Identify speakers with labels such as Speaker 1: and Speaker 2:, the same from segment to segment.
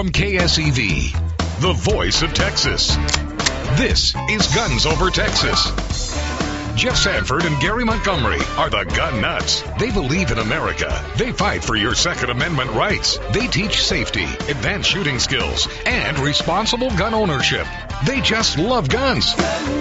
Speaker 1: from KSEV, the voice of Texas. This is Guns Over Texas. Jeff Sanford and Gary Montgomery are the gun nuts. They believe in America. They fight for your Second Amendment rights. They teach safety, advanced shooting skills, and responsible gun ownership. They just love guns.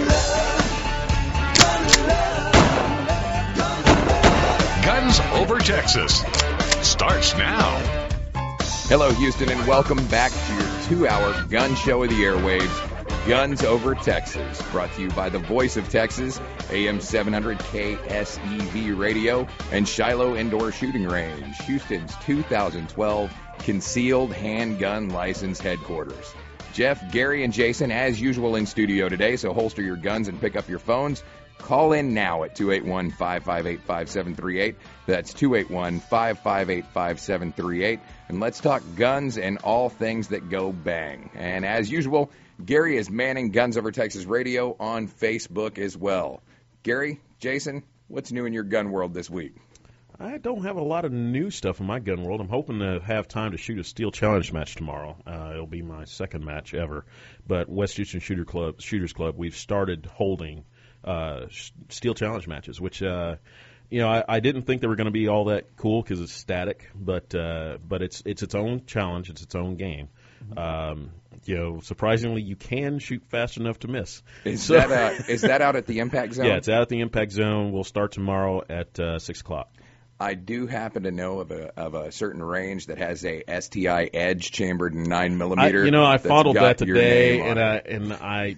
Speaker 1: Guns Over Texas starts now.
Speaker 2: Hello, Houston, and welcome back to your 2-hour gun show of the airwaves, Guns Over Texas, brought to you by the voice of Texas, AM 700 KSEV Radio, and Shiloh Indoor Shooting Range, Houston's 2012 Concealed Handgun License Headquarters. Jeff, Gary, and Jason, as usual, in studio today, so holster your guns and pick up your phones. Call in now at 281-558-5738. That's 281-558-5738. And let's talk guns and all things that go bang. And as usual, Gary is manning Guns Over Texas Radio on Facebook as well. Gary, Jason, what's new in your gun world this week?
Speaker 3: I don't have a lot of new stuff in my gun world. I'm hoping to have time to shoot a Steel Challenge match tomorrow. It'll be my second match ever. But West Houston Shooters Club, we've started holding Steel Challenge matches, which I didn't think they were going to be all that cool because it's static, but it's its own challenge, it's its own game. Surprisingly, you can shoot fast enough to miss.
Speaker 2: Is that out at the Impact Zone?
Speaker 3: Yeah, it's out at the Impact Zone. We'll start tomorrow at 6 o'clock.
Speaker 2: I do happen to know of a certain range that has a STI Edge chambered 9mm.
Speaker 3: I fondled that today, and I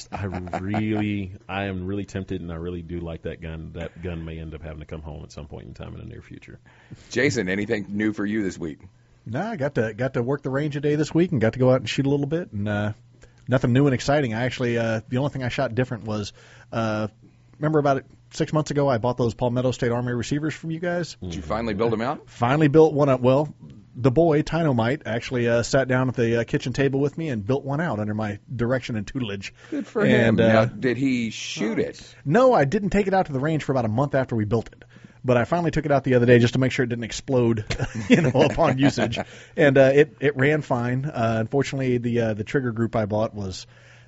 Speaker 3: am really tempted, and I really do like that gun. That gun may end up having to come home at some point in time in the near future.
Speaker 2: Jason, anything new for you this week?
Speaker 4: No, I got to work the range a day this week and got to go out and shoot a little bit, and nothing new and exciting. I actually the only thing I shot different was remember about 6 months ago I bought those Palmetto State Armory receivers from you guys.
Speaker 2: Did you finally build them out?
Speaker 4: Finally built one up. Well, the boy Tynomite actually sat down at the kitchen table with me and built one out under my direction and tutelage.
Speaker 2: Good for him. Now, did he shoot it?
Speaker 4: No, I didn't take it out to the range for about a month after we built it. But I finally took it out the other day just to make sure it didn't explode, upon usage. And it ran fine. Unfortunately, the trigger group I bought was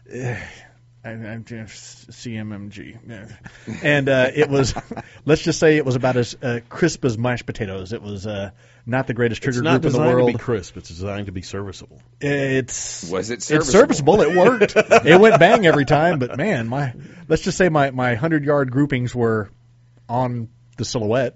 Speaker 4: CMMG. And it was, let's just say it was about as crisp as mashed potatoes. It was not the greatest trigger group in the world.
Speaker 3: It's not designed to be crisp. It's designed to be serviceable.
Speaker 2: Was it serviceable?
Speaker 4: It's serviceable. It worked. It went bang every time. But, man, let's just say my 100-yard groupings were on the silhouette.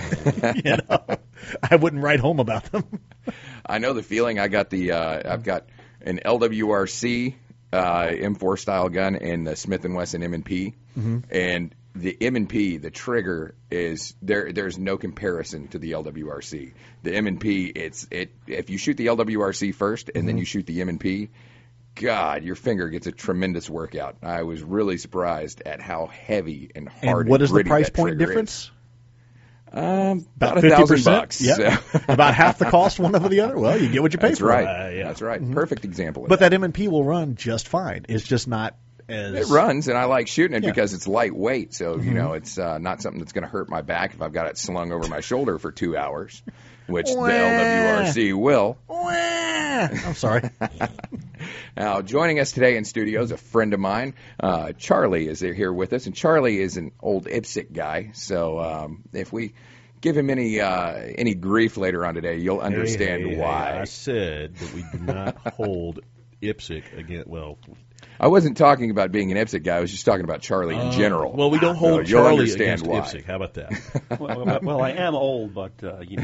Speaker 4: I wouldn't write home about them.
Speaker 2: I know the feeling. I've got an LWRC M4 style gun and the Smith & Wesson M&P, and the M&P, the trigger is there's no comparison to the LWRC. The M&P, if you shoot the LWRC first and then you shoot the M&P, God, your finger gets a tremendous workout. I was really surprised at how heavy and hard.
Speaker 4: And what
Speaker 2: and
Speaker 4: is the price point
Speaker 2: difference?
Speaker 4: Is.
Speaker 2: About $1,000.
Speaker 4: Yeah. So. About half the cost, one over the other. Well, you get what you pay for.
Speaker 2: Right.
Speaker 4: Yeah.
Speaker 2: That's right. Perfect example.
Speaker 4: But that M&P will run just fine. It's just not as...
Speaker 2: It runs, and I like shooting it because it's lightweight. So, it's not something that's going to hurt my back if I've got it slung over my shoulder for 2 hours, which the LWRC will.
Speaker 4: I'm sorry.
Speaker 2: Now, joining us today in studio is a friend of mine. Charlie is here with us, and Charlie is an old IPSC guy. So if we give him any grief later on today, you'll understand why.
Speaker 3: I said that we do not hold IPSC again. Well,
Speaker 2: I wasn't talking about being an IPSC guy. I was just talking about Charlie in general.
Speaker 3: Well, we don't hold
Speaker 2: you'll
Speaker 3: Charlie
Speaker 2: understand
Speaker 3: against
Speaker 2: why.
Speaker 3: IPSC. How about that?
Speaker 5: Well, I am old, but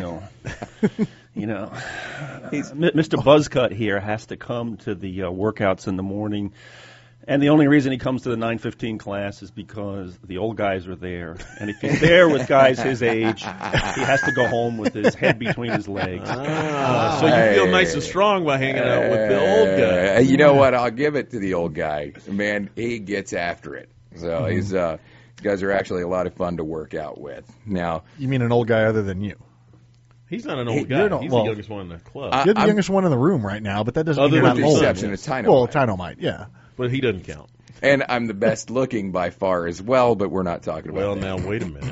Speaker 5: Mr. Buzzcut here has to come to the workouts in the morning, and the only reason he comes to the 9:15 class is because the old guys are there, and if he's there with guys his age, he has to go home with his head between his legs.
Speaker 3: So you feel nice and strong by hanging out with the old guy.
Speaker 2: You know what? I'll give it to the old guy. Man, he gets after it. So he's guys are actually a lot of fun to work out with. Now,
Speaker 4: you mean an old guy other than you?
Speaker 3: He's not an old guy. He's the youngest one in the club.
Speaker 4: You're the youngest one in the room right now, but that doesn't mean you're
Speaker 2: with
Speaker 4: not
Speaker 2: the
Speaker 4: old.
Speaker 2: exception of Tynomite.
Speaker 4: Well, Tynomite, yeah.
Speaker 3: But he doesn't count.
Speaker 2: And I'm the best looking by far as well, but we're not talking about that.
Speaker 3: Well, now, wait a minute.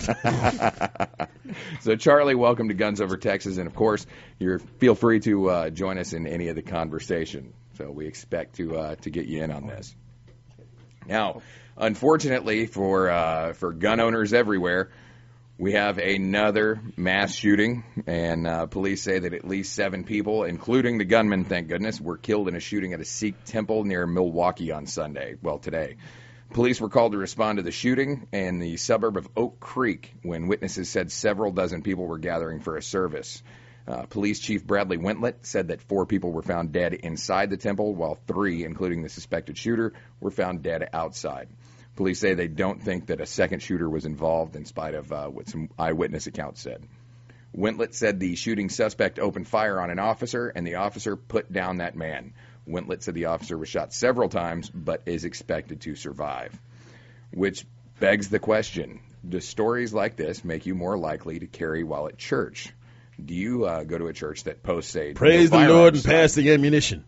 Speaker 2: So, Charlie, welcome to Guns Over Texas. And, of course, feel free to join us in any of the conversation. So we expect to get you in on this. Now, unfortunately for gun owners everywhere, we have another mass shooting, and police say that at least 7 people, including the gunman, thank goodness, were killed in a shooting at a Sikh temple near Milwaukee on Sunday, today. Police were called to respond to the shooting in the suburb of Oak Creek when witnesses said several dozen people were gathering for a service. Police Chief Bradley Wintlet said that 4 people were found dead inside the temple, while 3, including the suspected shooter, were found dead outside. Police say they don't think that a second shooter was involved in spite of what some eyewitness accounts said. Wintlet said the shooting suspect opened fire on an officer, and the officer put down that man. Wintlet said the officer was shot several times, but is expected to survive. Which begs the question, do stories like this make you more likely to carry while at church? Do you go to a church that posts a
Speaker 3: Praise the Lord and pass the ammunition?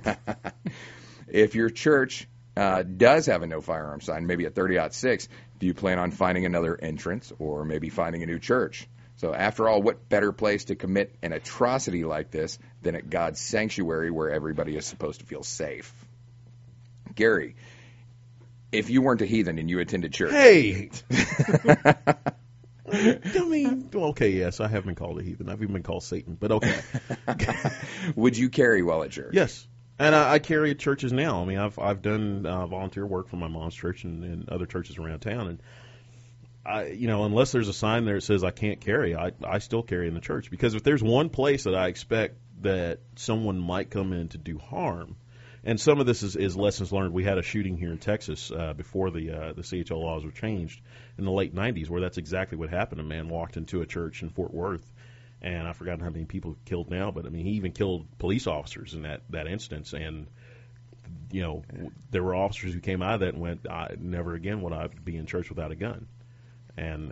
Speaker 2: If your church does have a no firearm sign, maybe at 30-6, do you plan on finding another entrance or maybe finding a new church? So after all, what better place to commit an atrocity like this than at God's sanctuary where everybody is supposed to feel safe? Gary, if you weren't a heathen and you attended church...
Speaker 3: Hey! I mean, okay, yes, I have been called a heathen. I've even been called Satan, but okay.
Speaker 2: Would you carry while at church?
Speaker 3: Yes. And I carry at churches now. I mean, I've done volunteer work for my mom's church and other churches around town, and unless there's a sign there that says I can't carry, I still carry in the church, because if there's one place that I expect that someone might come in to do harm, and some of this is lessons learned. We had a shooting here in Texas before the CHL laws were changed in the late 90s, where that's exactly what happened. A man walked into a church in Fort Worth. And I've forgotten how many people killed now, but I mean, he even killed police officers in that instance. And, there were officers who came out of that and went, never again would I be in church without a gun. And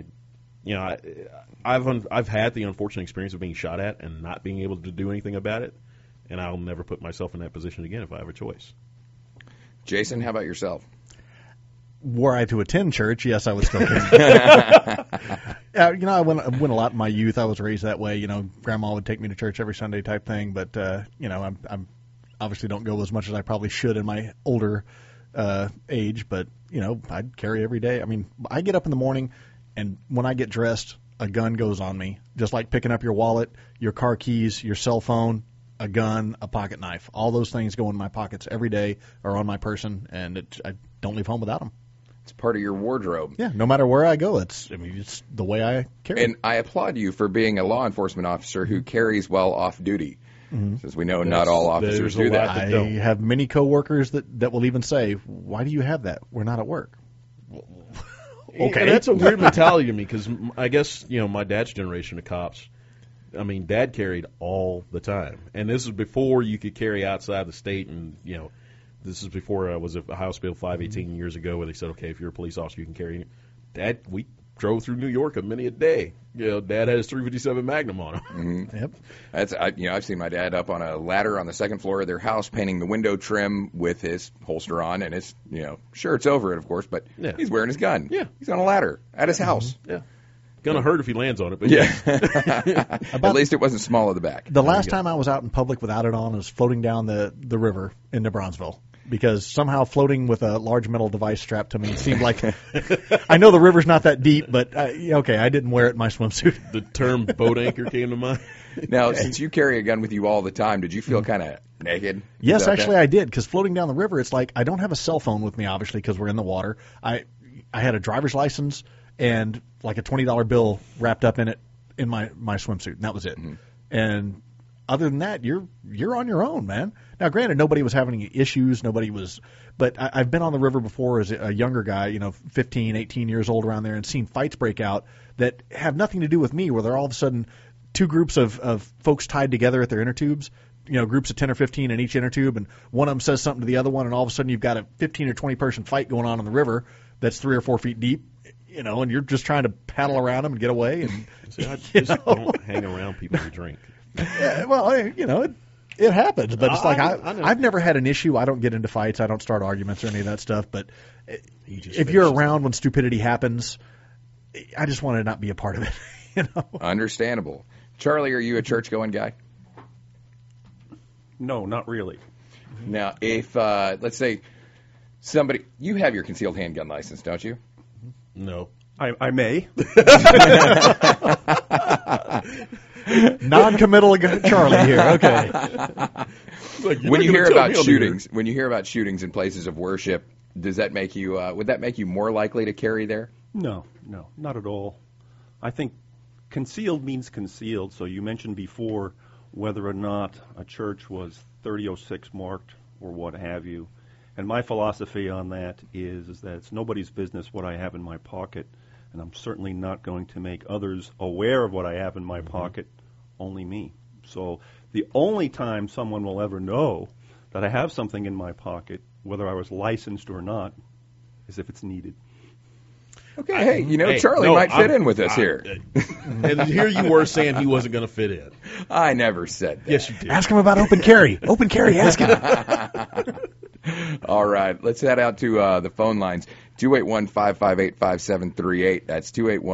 Speaker 3: I've had the unfortunate experience of being shot at and not being able to do anything about it. And I'll never put myself in that position again if I have a choice.
Speaker 2: Jason, how about yourself?
Speaker 4: Were I to attend church, yes, I would still carry. I went a lot in my youth. I was raised that way. Grandma would take me to church every Sunday type thing. But I'm obviously don't go as much as I probably should in my older age. But I'd carry every day. I mean, I get up in the morning, and when I get dressed, a gun goes on me, just like picking up your wallet, your car keys, your cell phone, a gun, a pocket knife. All those things go in my pockets every day or on my person, and I don't leave home without them.
Speaker 2: It's part of your wardrobe.
Speaker 4: Yeah, no matter where I go, it's the way I carry.
Speaker 2: And I applaud you for being a law enforcement officer who carries while off duty. Mm-hmm. Since we know not all officers do that.
Speaker 4: I have many coworkers that will even say, "Why do you have that? We're not at work."
Speaker 3: Okay, and that's a weird mentality to me, because I guess my dad's generation of cops. I mean, Dad carried all the time, and this is before you could carry outside the state, and this is before I was at House Bill 518 years ago, where they said, okay, if you're a police officer, you can carry. Dad, we drove through New York many a day. Dad had his .357 Magnum on him.
Speaker 2: Mm-hmm. Yep. I've seen my dad up on a ladder on the second floor of their house, painting the window trim with his holster on, and his shirt's over it, of course, but he's wearing his gun.
Speaker 3: Yeah,
Speaker 2: he's on a ladder at his house.
Speaker 3: Mm-hmm. Yeah. Gonna hurt if he lands on it, but
Speaker 2: at least it wasn't small at the back.
Speaker 4: The last time I was out in public without it on was floating down the river in New Braunfels, because somehow floating with a large metal device strapped to me seemed like I know the river's not that deep, but I didn't wear it in my swimsuit.
Speaker 3: The term boat anchor came to mind.
Speaker 2: Now, since you carry a gun with you all the time, did you feel kind of naked?
Speaker 4: Yes, actually I did, because floating down the river, it's like I don't have a cell phone with me, obviously, because we're in the water. I had a driver's license and like a $20 bill wrapped up in it in my swimsuit, and that was it. Mm-hmm. And other than that, you're on your own, man. Now, granted, nobody was having any issues. Nobody was, but I've been on the river before as a younger guy, 15, 18 years old around there, and seen fights break out that have nothing to do with me, where they're all of a sudden two groups of folks tied together at their inner tubes, groups of 10 or 15 in each inner tube, and one of them says something to the other one, and all of a sudden you've got a 15 or 20 person fight going on in the river that's 3 or 4 feet deep. And you're just trying to paddle around them and get away. And
Speaker 3: I just don't hang around people who drink.
Speaker 4: Yeah, well, It happens, but it's like
Speaker 3: I know.
Speaker 4: I've never had an issue. I don't get into fights. I don't start arguments or any of that stuff. But
Speaker 3: just
Speaker 4: if you're
Speaker 3: finishes
Speaker 4: around when stupidity happens, I just want to not be a part of it. You know?
Speaker 2: Understandable. Charlie, are you a church-going guy?
Speaker 5: No, not really.
Speaker 2: Now, if, let's say, you have your concealed handgun license, don't you?
Speaker 3: No.
Speaker 5: I may.
Speaker 4: Non-committal Charlie here. Okay.
Speaker 2: When you hear about shootings in places of worship, does that make you, would that make you more likely to carry there?
Speaker 5: No, not at all. I think concealed means concealed. So you mentioned before whether or not a church was 3006 marked or what have you. And my philosophy on that is that it's nobody's business what I have in my pocket, and I'm certainly not going to make others aware of what I have in my pocket, only me. So the only time someone will ever know that I have something in my pocket, whether I was licensed or not, is if it's needed.
Speaker 2: Okay, Charlie might fit in with us here.
Speaker 3: And here you were saying he wasn't going to fit in.
Speaker 2: I never said that.
Speaker 3: Yes, you did.
Speaker 4: Ask him about open carry. Open carry, ask him.
Speaker 2: All right, let's head out to the phone lines. 281-558-5738. That's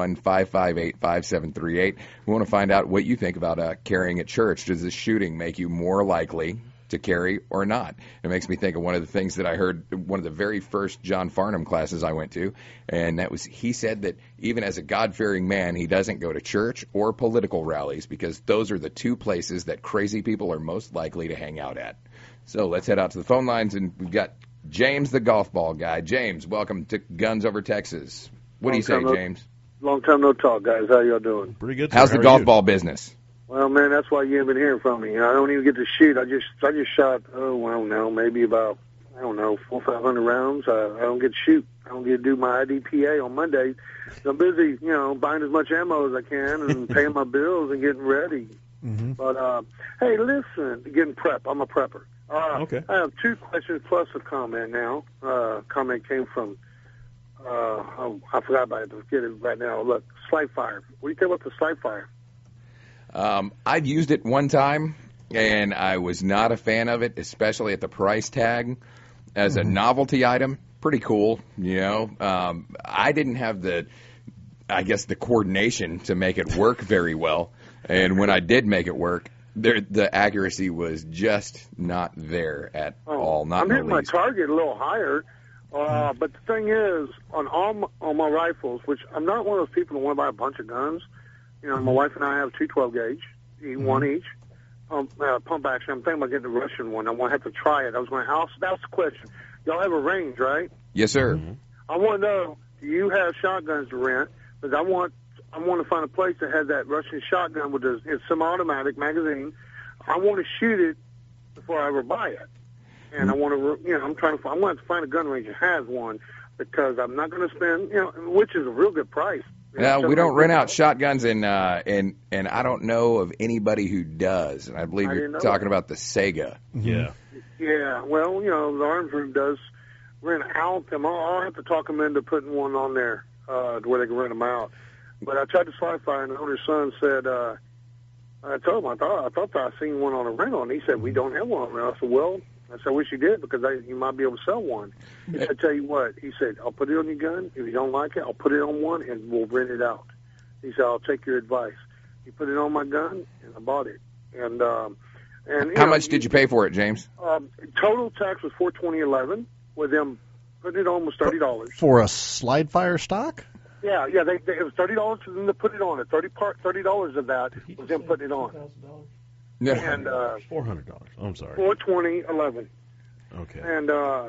Speaker 2: 281-558-5738. We want to find out what you think about carrying at church. Does this shooting make you more likely to carry or not? It makes me think of one of the things that I heard one of the very first John Farnham classes I went to, and that was he said that even as a God-fearing man, he doesn't go to church or political rallies because those are the two places that crazy people are most likely to hang out at. So let's head out to the phone lines, and we've got James, the golf ball guy. James, welcome to Guns Over Texas. What do you say, James?
Speaker 6: Long time no talk, guys. How y'all doing?
Speaker 3: Pretty good.
Speaker 2: How's the golf ball business?
Speaker 6: Well, man, that's why you haven't been hearing from me. I don't even get to shoot. I just shot. Oh, I don't know, maybe about 400 or 500 rounds. I don't get to shoot. I don't get to do my IDPA on Monday. So I'm busy, buying as much ammo as I can and paying my bills and getting ready.
Speaker 4: Mm-hmm.
Speaker 6: But hey, listen, getting prep. I'm a prepper.
Speaker 3: Okay.
Speaker 6: I have two questions plus a comment now. Comment came from, I forgot about it. Forget it right now. Look, Slide Fire. What do you think about the Slide Fire?
Speaker 2: I've used it one time, and I was not a fan of it, especially at the price tag. As a novelty item, pretty cool, I didn't have the coordination to make it work very well. And when I did make it work, the accuracy was just not there at all. Not
Speaker 6: I'm hitting my target a little higher, but the thing is, on my rifles, which I'm not one of those people who want to buy a bunch of guns. My wife and I have two 12-gauge, one each. Pump action. I'm thinking about getting the Russian one. I'm going to have to try it. I was going to ask. That's the question. Y'all have a range, right?
Speaker 2: Yes, sir.
Speaker 3: Mm-hmm.
Speaker 6: I want to know, do you have shotguns to rent? Because I want to find a place that has that Russian shotgun with it's semi-automatic magazine. I want to shoot it before I ever buy it. And I want to, I want to find a gun range that has one because I'm not going to spend, which is a real good price.
Speaker 2: No, we don't rent out shotguns, and I don't know of anybody who does. And I believe you're talking about the Sega.
Speaker 3: Yeah.
Speaker 6: Yeah. Well, the Arms Room does rent out them. I'll have to talk them into putting one on there to where they can rent them out. But I tried to Slide Fire, and the owner's son said, I told him I thought I seen one on a rental, and he said we don't have one on rental. I said, well, I wish you did because you might be able to sell one. He said, tell you what, he said, I'll put it on your gun. If you don't like it, I'll put it on one and we'll rent it out. He said, I'll take your advice. He put it on my gun and I bought it. And
Speaker 2: how much did you pay for it, James?
Speaker 6: Total tax was $420.11. With them putting it on was $30
Speaker 4: for a Slide Fire stock.
Speaker 6: Yeah. It was $30 for them to put it on. $30 of that was them putting it on.
Speaker 2: No.
Speaker 6: And
Speaker 3: $400. I'm sorry.
Speaker 6: $420.11.
Speaker 3: Okay.
Speaker 6: And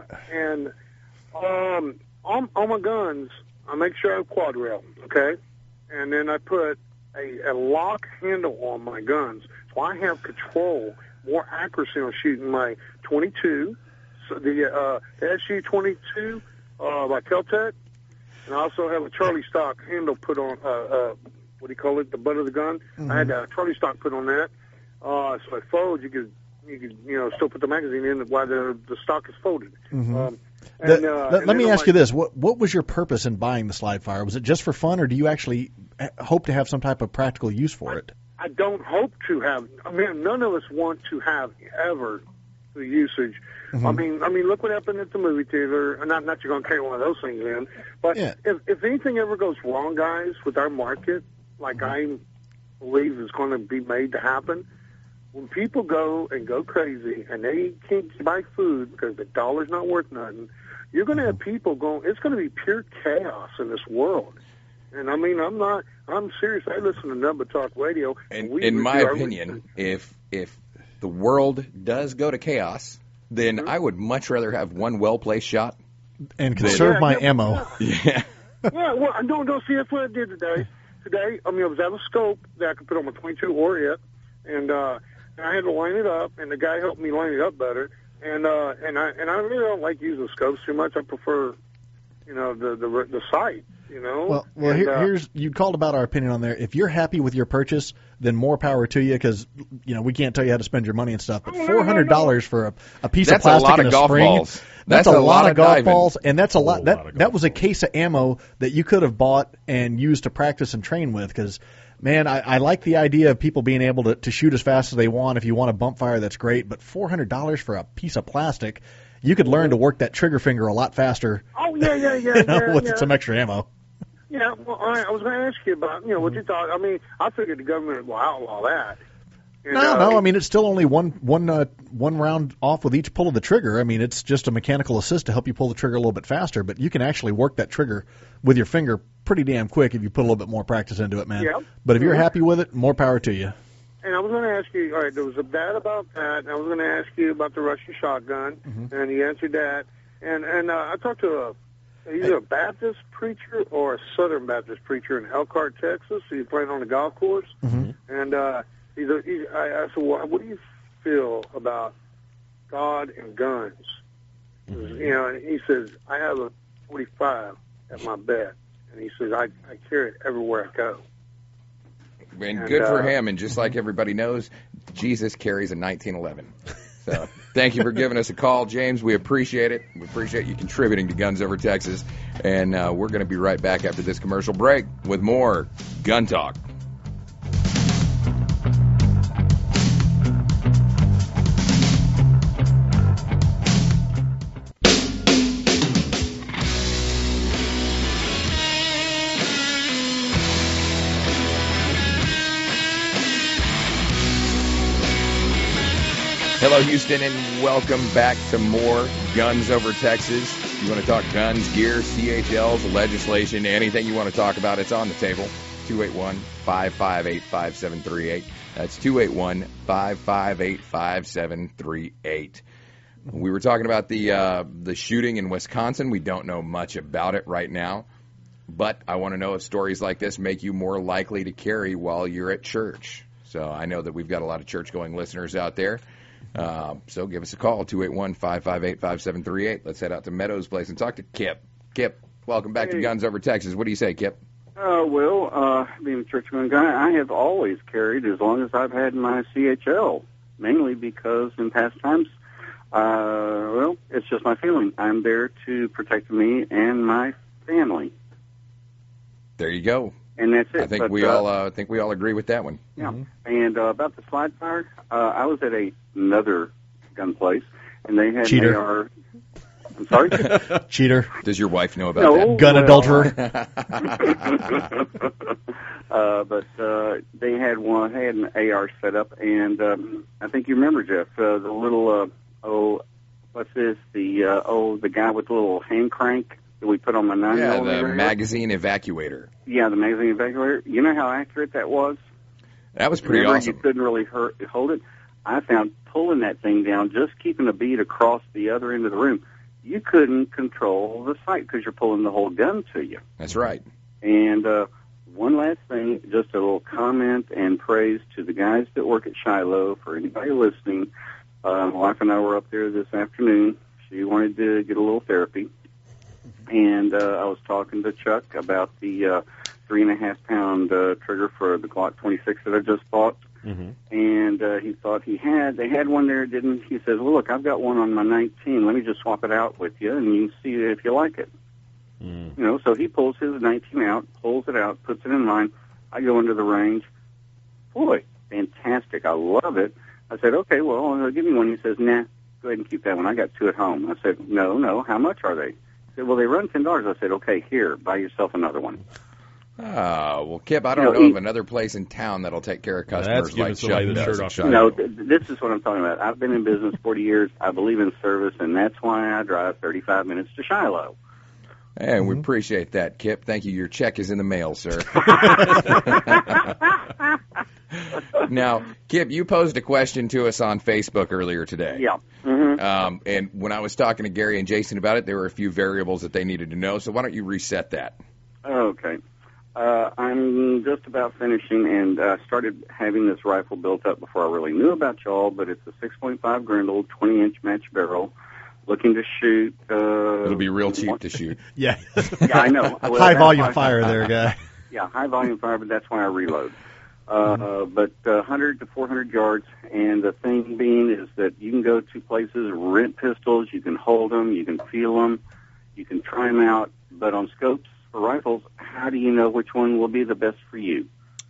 Speaker 6: on my guns, I make sure I have quad rail, okay? And then I put a lock handle on my guns, so I have control, more accuracy on shooting my 22, so the SU-22 by Kel-Tec, and I also have a Charlie stock handle put on. What do you call it? The butt of the gun. Mm-hmm. I had a Charlie stock put on that. So it folds. You could still put the magazine in while the stock is folded.
Speaker 4: Mm-hmm. Let me ask you this: what was your purpose in buying the Slide Fire? Was it just for fun, or do you actually hope to have some type of practical use for it?
Speaker 6: I don't hope to have. I mean, none of us want to have ever the usage. I mean, look what happened at the movie theater. Not you're going to carry one of those things in, but if anything ever goes wrong, guys, with our market, like I believe is going to be made to happen, when people go crazy and they can't buy food because the dollar's not worth nothing, you're going to have people going. It's going to be pure chaos in this world. And I mean, I'm serious. I listen to Number Talk Radio.
Speaker 2: And in my opinion, if the world does go to chaos, then I would much rather have one well-placed shot
Speaker 4: and conserve my ammo.
Speaker 2: Yeah.
Speaker 6: Yeah, well, don't see, that's what I did today. I mean, I was out of scope that I could put on my 22 or it, and I had to line it up, and the guy helped me line it up better. And I really don't like using scopes too much. I prefer, the sight.
Speaker 4: Well, here's you called about our opinion on there. If you're happy with your purchase, then more power to you, because we can't tell you how to spend your money and stuff. But $400 for a piece of plastic and a spring,
Speaker 2: balls.
Speaker 4: That's a lot of golf
Speaker 2: diving.
Speaker 4: balls, and that's a lot. That was a case of ammo that you could have bought and used to practice and train with. Because, man, I like the idea of people being able to shoot as fast as they want. If you want a bump fire, that's great. But $400 for a piece of plastic, you could learn to work that trigger finger a lot faster.
Speaker 6: Oh yeah,
Speaker 4: with some extra ammo.
Speaker 6: Yeah, well, I was going to ask you about, what you thought. I mean, I figured the government will outlaw that. And,
Speaker 4: no. I mean, it's still only one round off with each pull of the trigger. I mean, it's just a mechanical assist to help you pull the trigger a little bit faster. But you can actually work that trigger with your finger pretty damn quick if you put a little bit more practice into it, man.
Speaker 6: Yeah.
Speaker 4: But if you're happy with it, more power to you.
Speaker 6: And I was going to ask you, all right, there was a bet about that. And I was going to ask you about the Russian shotgun, and you answered that. And I talked to either a Baptist preacher or a Southern Baptist preacher in Elkhart, Texas. He's playing on the golf course. And I said, well, what do you feel about God and guns? And he says, I have a 45 at my bed. And he says, I carry it everywhere I go.
Speaker 2: And good for him. And just like everybody knows, Jesus carries a 1911. So thank you for giving us a call, James. We appreciate it. We appreciate you contributing to Guns Over Texas. And we're going to be right back after this commercial break with more Gun Talk. Hello, Houston, and welcome back to more Guns Over Texas. You want to talk guns, gear, CHLs, legislation, anything you want to talk about, it's on the table. 281-558-5738. That's 281-558-5738. We were talking about the shooting in Wisconsin. We don't know much about it right now, but I want to know if stories like this make you more likely to carry while you're at church. So I know that we've got a lot of church-going listeners out there. So give us a call, 281-558-5738. Let's head out to Meadows Place and talk to Kip. Kip, welcome back to Guns Over Texas. What do you say, Kip?
Speaker 7: Being a churchman guy, I have always carried as long as I've had my CHL, mainly because in past times, it's just my feeling. I'm there to protect me and my family.
Speaker 2: There you go.
Speaker 7: And that's it.
Speaker 2: I think we all agree with that one.
Speaker 7: Yeah. And about the slide fire, I was at another gun place, and they had
Speaker 4: Cheater.
Speaker 7: an AR. I'm sorry?
Speaker 4: Cheater.
Speaker 2: Does your wife know about that?
Speaker 4: Gun adulterer.
Speaker 7: But they had an AR set up, and I think you remember, Jeff, the little, what's this? The guy with the little hand crank that we put on my 9mm.
Speaker 2: Yeah, the magazine evacuator.
Speaker 7: Yeah, the magazine evacuator. You know how accurate that was?
Speaker 2: That was pretty awesome.
Speaker 7: You couldn't really hold it. I found pulling that thing down, just keeping a bead across the other end of the room, you couldn't control the sight because you're pulling the whole gun to you.
Speaker 2: That's right.
Speaker 7: And one last thing, just a little comment and praise to the guys that work at Shiloh. For anybody listening, my wife and I were up there this afternoon. She wanted to get a little therapy. And I was talking to Chuck about the 3.5-pound trigger for the Glock 26 that I just bought. And he thought they had one there, didn't he? Says, well, look, I've got one on my 19. Let me just swap it out with you, and you can see if you like it. So he pulls his 19 out, pulls it out, puts it in line. I go into the range. Boy, fantastic. I love it. I said, okay, well, give me one. He says, nah, go ahead and keep that one. I got 2 at home. I said, no, how much are they? He said, well, they run $10. I said, okay, here, buy yourself another one.
Speaker 2: Oh, well, Kip, I don't know of another place in town that'll take care of customers like Chuck does.
Speaker 7: This is what I'm talking about. I've been in business 40 years. I believe in service, and that's why I drive 35 minutes to Shiloh.
Speaker 2: Hey, we appreciate that, Kip. Thank you. Your check is in the mail, sir. Now, Kip, you posed a question to us on Facebook earlier today.
Speaker 7: Yeah.
Speaker 2: And when I was talking to Gary and Jason about it, there were a few variables that they needed to know. So why don't you reset that?
Speaker 7: Okay. I'm just about finishing, and started having this rifle built up before I really knew about y'all, but it's a 6.5 Grendel, 20-inch match barrel, looking to shoot.
Speaker 2: It'll be real cheap to shoot.
Speaker 4: Yeah.
Speaker 7: Yeah, I know. Well,
Speaker 4: high volume fire there, guy.
Speaker 7: Yeah, high volume fire, but that's why I reload. But 100 to 400 yards, and the thing being is that you can go to places, rent pistols, you can hold them, you can feel them, you can try them out, but on scopes for rifles, how do you know which one will be the best for you?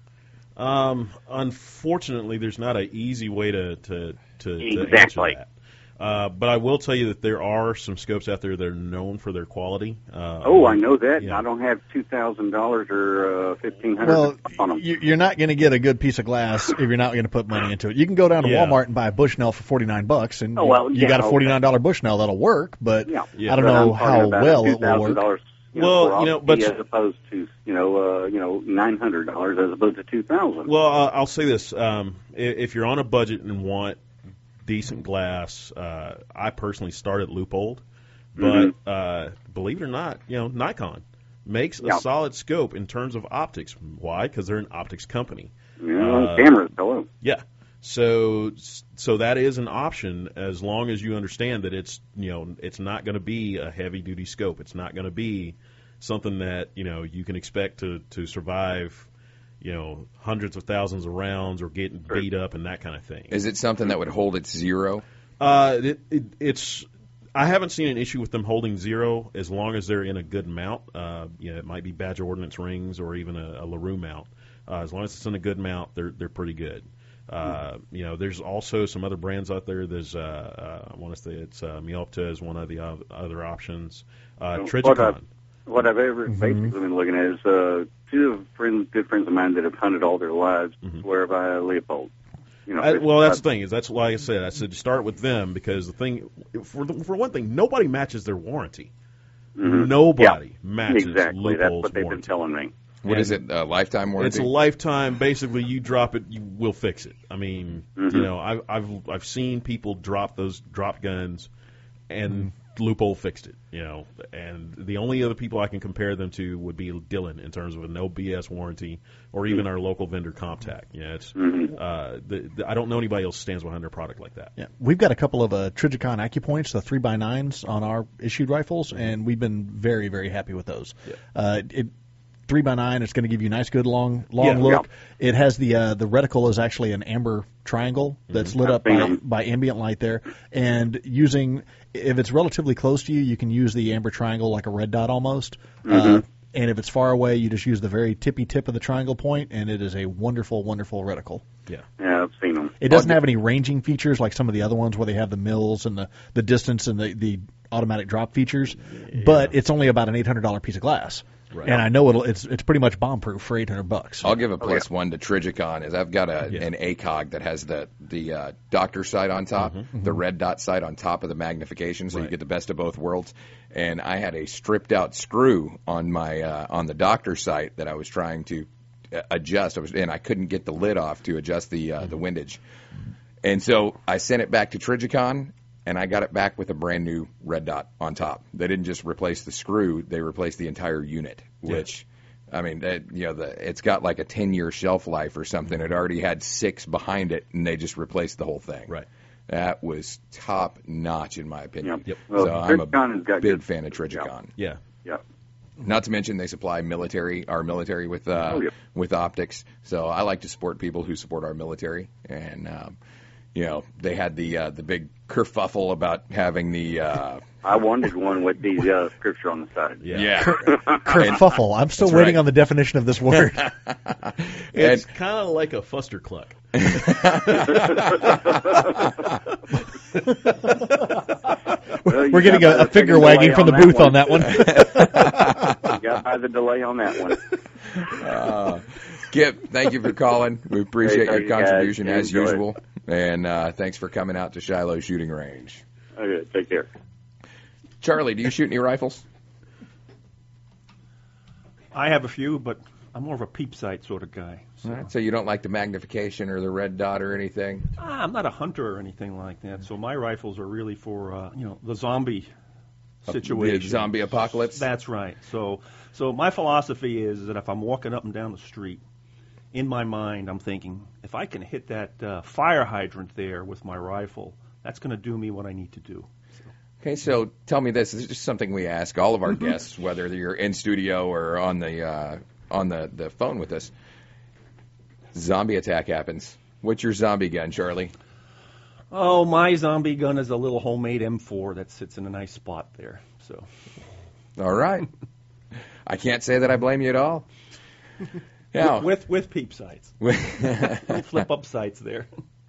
Speaker 3: Unfortunately, there's not an easy way to
Speaker 7: Exactly.
Speaker 3: answer that. But I will tell you that there are some scopes out there that are known for their quality.
Speaker 7: I know that.
Speaker 3: Yeah.
Speaker 7: I don't have $2,000 or $1,500
Speaker 4: Well,
Speaker 7: on them.
Speaker 4: you're not going to get a good piece of glass if you're not going to put money into it. You can go down to Walmart and buy a Bushnell for $49, and you got a $49 Bushnell that'll work. But I don't know how well it will work.
Speaker 7: But as opposed to $900 as opposed to $2,000.
Speaker 3: Well, I'll say this: if you're on a budget and want decent glass, I personally start at Leupold, but believe it or not, Nikon makes a solid scope in terms of optics. Why? Because they're an optics company.
Speaker 7: Cameras, hello.
Speaker 3: Yeah. So that is an option as long as you understand that it's not going to be a heavy duty scope. It's not going to be something that you can expect to survive hundreds of thousands of rounds or getting beat up and that kind of thing.
Speaker 2: Is it something that would hold its zero?
Speaker 3: It's. I haven't seen an issue with them holding zero as long as they're in a good mount. It might be Badger Ordnance rings or even a LaRue mount. As long as it's in a good mount, they're pretty good. There's also some other brands out there. There's I want to say it's Miopta is one of the other options. Trijicon.
Speaker 7: What I've ever basically been looking at is two good friends of mine that have hunted all their lives swear by Leupold.
Speaker 3: That's the thing. That's why I said start with them, because the thing, for one thing, nobody matches their warranty. Nobody matches
Speaker 7: exactly.
Speaker 3: Leupold's
Speaker 7: That's what they've
Speaker 3: warranty.
Speaker 7: been telling me.
Speaker 2: What is it? A lifetime warranty?
Speaker 3: It's a lifetime. Basically, you drop it, we'll fix it. I mean, I've seen people drop those drop guns, and Leupold fixed it. And the only other people I can compare them to would be Dillon in terms of a no BS warranty, or even our local vendor Comptac. I don't know anybody else stands behind their product like that.
Speaker 4: Yeah, we've got a couple of Trijicon AccuPoints, the 3x9s on our issued rifles, and we've been very, very happy with those. 3x9, it's going to give you a nice, good, long look. Yeah. It has the reticle is actually an amber triangle that's lit up by ambient light there. And if it's relatively close to you, you can use the amber triangle like a red dot almost. And if it's far away, you just use the very tippy tip of the triangle point, and it is a wonderful, wonderful reticle.
Speaker 7: Yeah, I've seen them.
Speaker 4: It doesn't have any ranging features like some of the other ones where they have the mills and the distance and the automatic drop features, but it's only about an $800 piece of glass. Right. And I know it's pretty much bomb-proof for $800.
Speaker 2: I'll give a plus one to Trijicon. Is I've got an ACOG that has the doctor sight on top, the red dot sight on top of the magnification, so you get the best of both worlds. And I had a stripped-out screw on my on the doctor sight that I was trying to adjust. And I couldn't get the lid off to adjust the windage. And so I sent it back to Trijicon, and I got it back with a brand new red dot on top. They didn't just replace the screw; they replaced the entire unit. Which, I mean, it's got like a 10-year shelf life or something. It already had 6 behind it, and they just replaced the whole thing.
Speaker 3: Right.
Speaker 2: That was top notch, in my opinion.
Speaker 7: Yep. Well,
Speaker 2: so I'm a big fan of Trijicon.
Speaker 3: Yeah.
Speaker 2: Not to mention they supply our military with optics. So I like to support people who support our military, and they had the big kerfuffle about having the.
Speaker 7: I wanted one with the scripture on the side.
Speaker 2: Yeah.
Speaker 4: Kerfuffle. I'm still waiting on the definition of this word.
Speaker 3: It's kind of like a fuster cluck.
Speaker 4: We're getting a finger wagging from the booth on that one.
Speaker 7: You got by the delay on that one.
Speaker 2: Kip, thank you for calling. We appreciate
Speaker 7: Hey,
Speaker 2: your contribution
Speaker 7: guys.
Speaker 2: as
Speaker 7: Enjoy it.
Speaker 2: usual. And thanks for coming out to Shiloh Shooting Range.
Speaker 7: Okay, take care.
Speaker 2: Charlie, do you shoot any rifles?
Speaker 5: I have a few, but I'm more of a peep sight sort of guy. So.
Speaker 2: All right, so you don't like the magnification or the red dot or anything?
Speaker 5: I'm not a hunter or anything like that. So my rifles are really for the zombie situation.
Speaker 2: The zombie apocalypse?
Speaker 5: That's right. So my philosophy is that if I'm walking up and down the street, in my mind I'm thinking, if I can hit that fire hydrant there with my rifle, that's going to do me what I need to do.
Speaker 2: Okay, so tell me this. This is just something we ask all of our guests, whether you're in studio or on the phone with us. Zombie attack happens. What's your zombie gun, Charlie?
Speaker 5: Oh, my zombie gun is a little homemade M4 that sits in a nice spot there. So,
Speaker 2: All right. I can't say that I blame you at all. Now,
Speaker 5: with peep sights, little flip up sights there.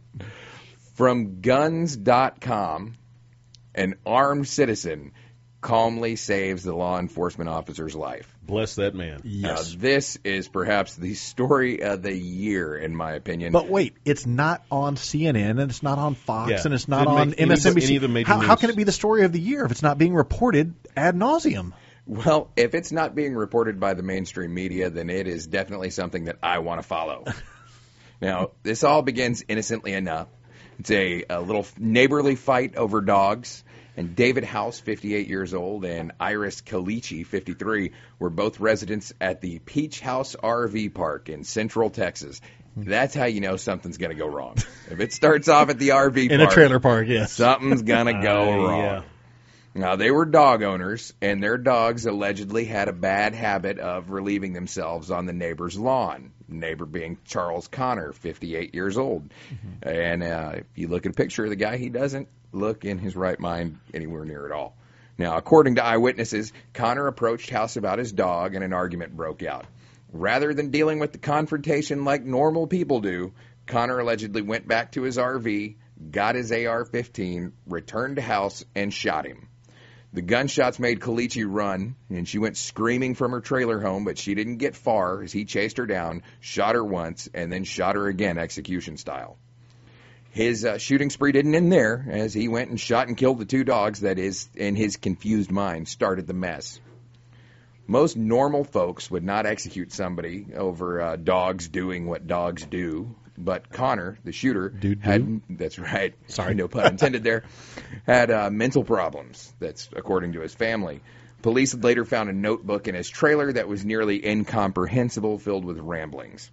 Speaker 2: from guns.com, an armed citizen calmly saves the law enforcement officer's life.
Speaker 3: Bless that man.
Speaker 2: Now, this is perhaps the story of the year, in my opinion.
Speaker 4: But wait, it's not on CNN, and it's not on Fox,
Speaker 3: Yeah.
Speaker 4: and it's not
Speaker 3: Didn't
Speaker 4: on
Speaker 3: make any of
Speaker 4: MSNBC.
Speaker 3: the major
Speaker 4: How
Speaker 3: news.
Speaker 4: can it be the story of the year if it's not being reported ad nauseum?
Speaker 2: Well, if it's not being reported by the mainstream media, then it is definitely something that I want to follow. Now, this all begins innocently enough. It's a little neighborly fight over dogs. And David House, 58 years old, and Iris Kalichi, 53, were both residents at the Peach House RV Park in Central Texas. That's how you know something's going to go wrong. If it starts off at the RV
Speaker 4: In
Speaker 2: park,
Speaker 4: a trailer park, yes.
Speaker 2: something's going to go wrong.
Speaker 3: Yeah.
Speaker 2: Now, they were dog owners, and their dogs allegedly had a bad habit of relieving themselves on the neighbor's lawn. Neighbor being Charles Connor, 58 years old. Mm-hmm. And if you look at a picture of the guy, he doesn't look in his right mind anywhere near at all. Now, according to eyewitnesses, Connor approached House about his dog, and an argument broke out. Rather than dealing with the confrontation like normal people do, Connor allegedly went back to his RV, got his AR-15, returned to House, and shot him. The gunshots made Kalichi run, and she went screaming from her trailer home, but she didn't get far as he chased her down, shot her once, and then shot her again execution style. His shooting spree didn't end there, as he went and shot and killed the two dogs that is, in his confused mind, started the mess. Most normal folks would not execute somebody over dogs doing what dogs do, but Connor, the shooter, had, that's right, sorry, no pun intended there, had mental problems. That's according to his family. Police later found a notebook in his trailer that was nearly incomprehensible, filled with ramblings.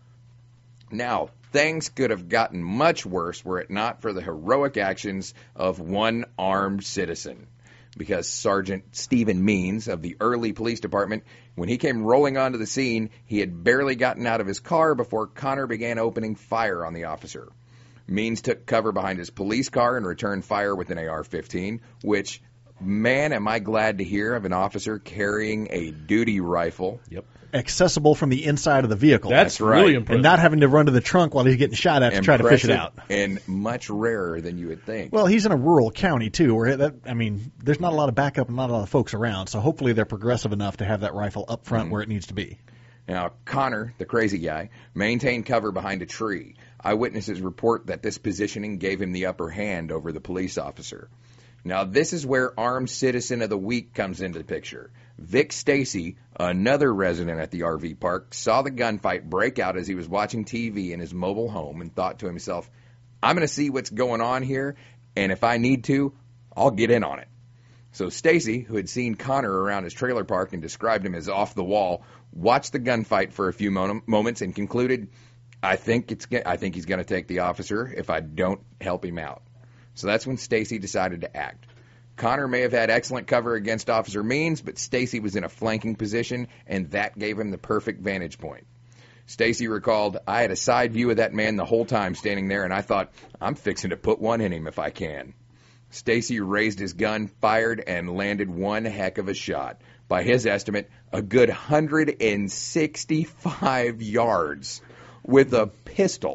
Speaker 2: Now, things could have gotten much worse were it not for the heroic actions of one armed citizen. Because Sergeant Stephen Means of the Early Police Department, when he came rolling onto the scene, he had barely gotten out of his car before Connor began opening fire on the officer. Means took cover behind his police car and returned fire with an AR-15, which, man, am I glad to hear of an officer carrying a duty rifle.
Speaker 3: Yep.
Speaker 4: Accessible from the inside of the vehicle.
Speaker 3: That's
Speaker 2: right.
Speaker 3: really impressive.
Speaker 4: And not having to run to the trunk while he's getting shot at to try to fish it out.
Speaker 2: And much rarer than you would think.
Speaker 4: Well, he's in a rural county, too, where there's not a lot of backup and not a lot of folks around, so hopefully they're progressive enough to have that rifle up front where it needs to be.
Speaker 2: Now, Connor, the crazy guy, maintained cover behind a tree. Eyewitnesses report that this positioning gave him the upper hand over the police officer. Now, this is where Armed Citizen of the Week comes into the picture. Vic Stacy, another resident at the RV park, saw the gunfight break out as he was watching TV in his mobile home and thought to himself, I'm going to see what's going on here, and if I need to, I'll get in on it. So Stacy, who had seen Connor around his trailer park and described him as off the wall, watched the gunfight for a few moments and concluded, I think he's going to take the officer if I don't help him out. So that's when Stacy decided to act. Connor may have had excellent cover against Officer Means, but Stacy was in a flanking position, and that gave him the perfect vantage point. Stacy recalled, I had a side view of that man the whole time standing there, and I thought, I'm fixing to put one in him if I can. Stacy raised his gun, fired, and landed one heck of a shot. By his estimate, a good 165 yards with a pistol.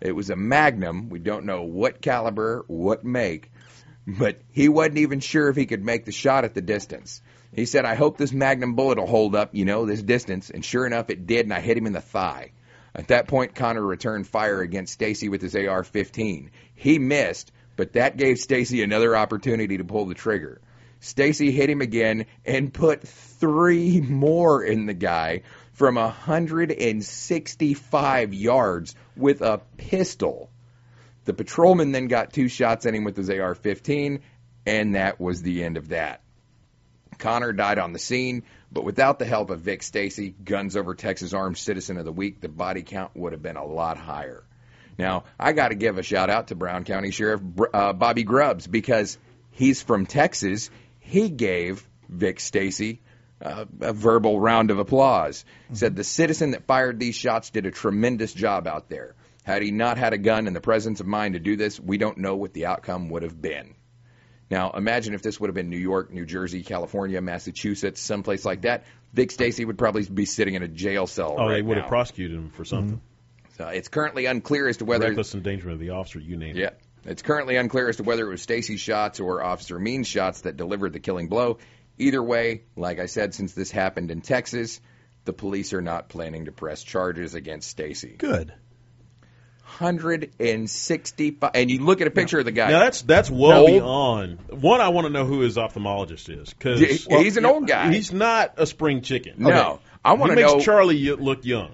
Speaker 2: It was a Magnum. We don't know what caliber, what make, but he wasn't even sure if he could make the shot at the distance. He said, I hope this Magnum bullet will hold up, this distance. And sure enough, it did, and I hit him in the thigh. At that point, Connor returned fire against Stacy with his AR-15. He missed, but that gave Stacy another opportunity to pull the trigger. Stacy hit him again and put 3 more in the guy from 165 yards with a pistol. The patrolman then got 2 shots at him with his AR-15, and that was the end of that. Connor died on the scene, but without the help of Vic Stacy, Guns Over Texas Armed Citizen of the Week, the body count would have been a lot higher. Now, I got to give a shout-out to Brown County Sheriff Bobby Grubbs, because he's from Texas. He gave Vic Stacy a verbal round of applause. Said the citizen that fired these shots did a tremendous job out there. Had he not had a gun and the presence of mind to do this, we don't know what the outcome would have been. Now, imagine if this would have been New York, New Jersey, California, Massachusetts, someplace like that. Vic Stacy would probably be sitting in a jail cell right
Speaker 3: they would
Speaker 2: now.
Speaker 3: have prosecuted him for something.
Speaker 2: So it's currently unclear as to whether...
Speaker 3: Reckless endangerment of the officer, you name it.
Speaker 2: Yeah. It's currently unclear as to whether it was Stacy's shots or Officer Means' shots that delivered the killing blow. Either way, like I said, since this happened in Texas, the police are not planning to press charges against Stacy.
Speaker 4: Good.
Speaker 2: 165, and you look at a picture of the guy.
Speaker 3: Now that's well beyond. One, I want to know who his ophthalmologist is, because
Speaker 2: he's an old guy.
Speaker 3: He's not a spring chicken.
Speaker 2: No,
Speaker 3: okay.
Speaker 2: I want to know.
Speaker 3: He makes Charlie look young.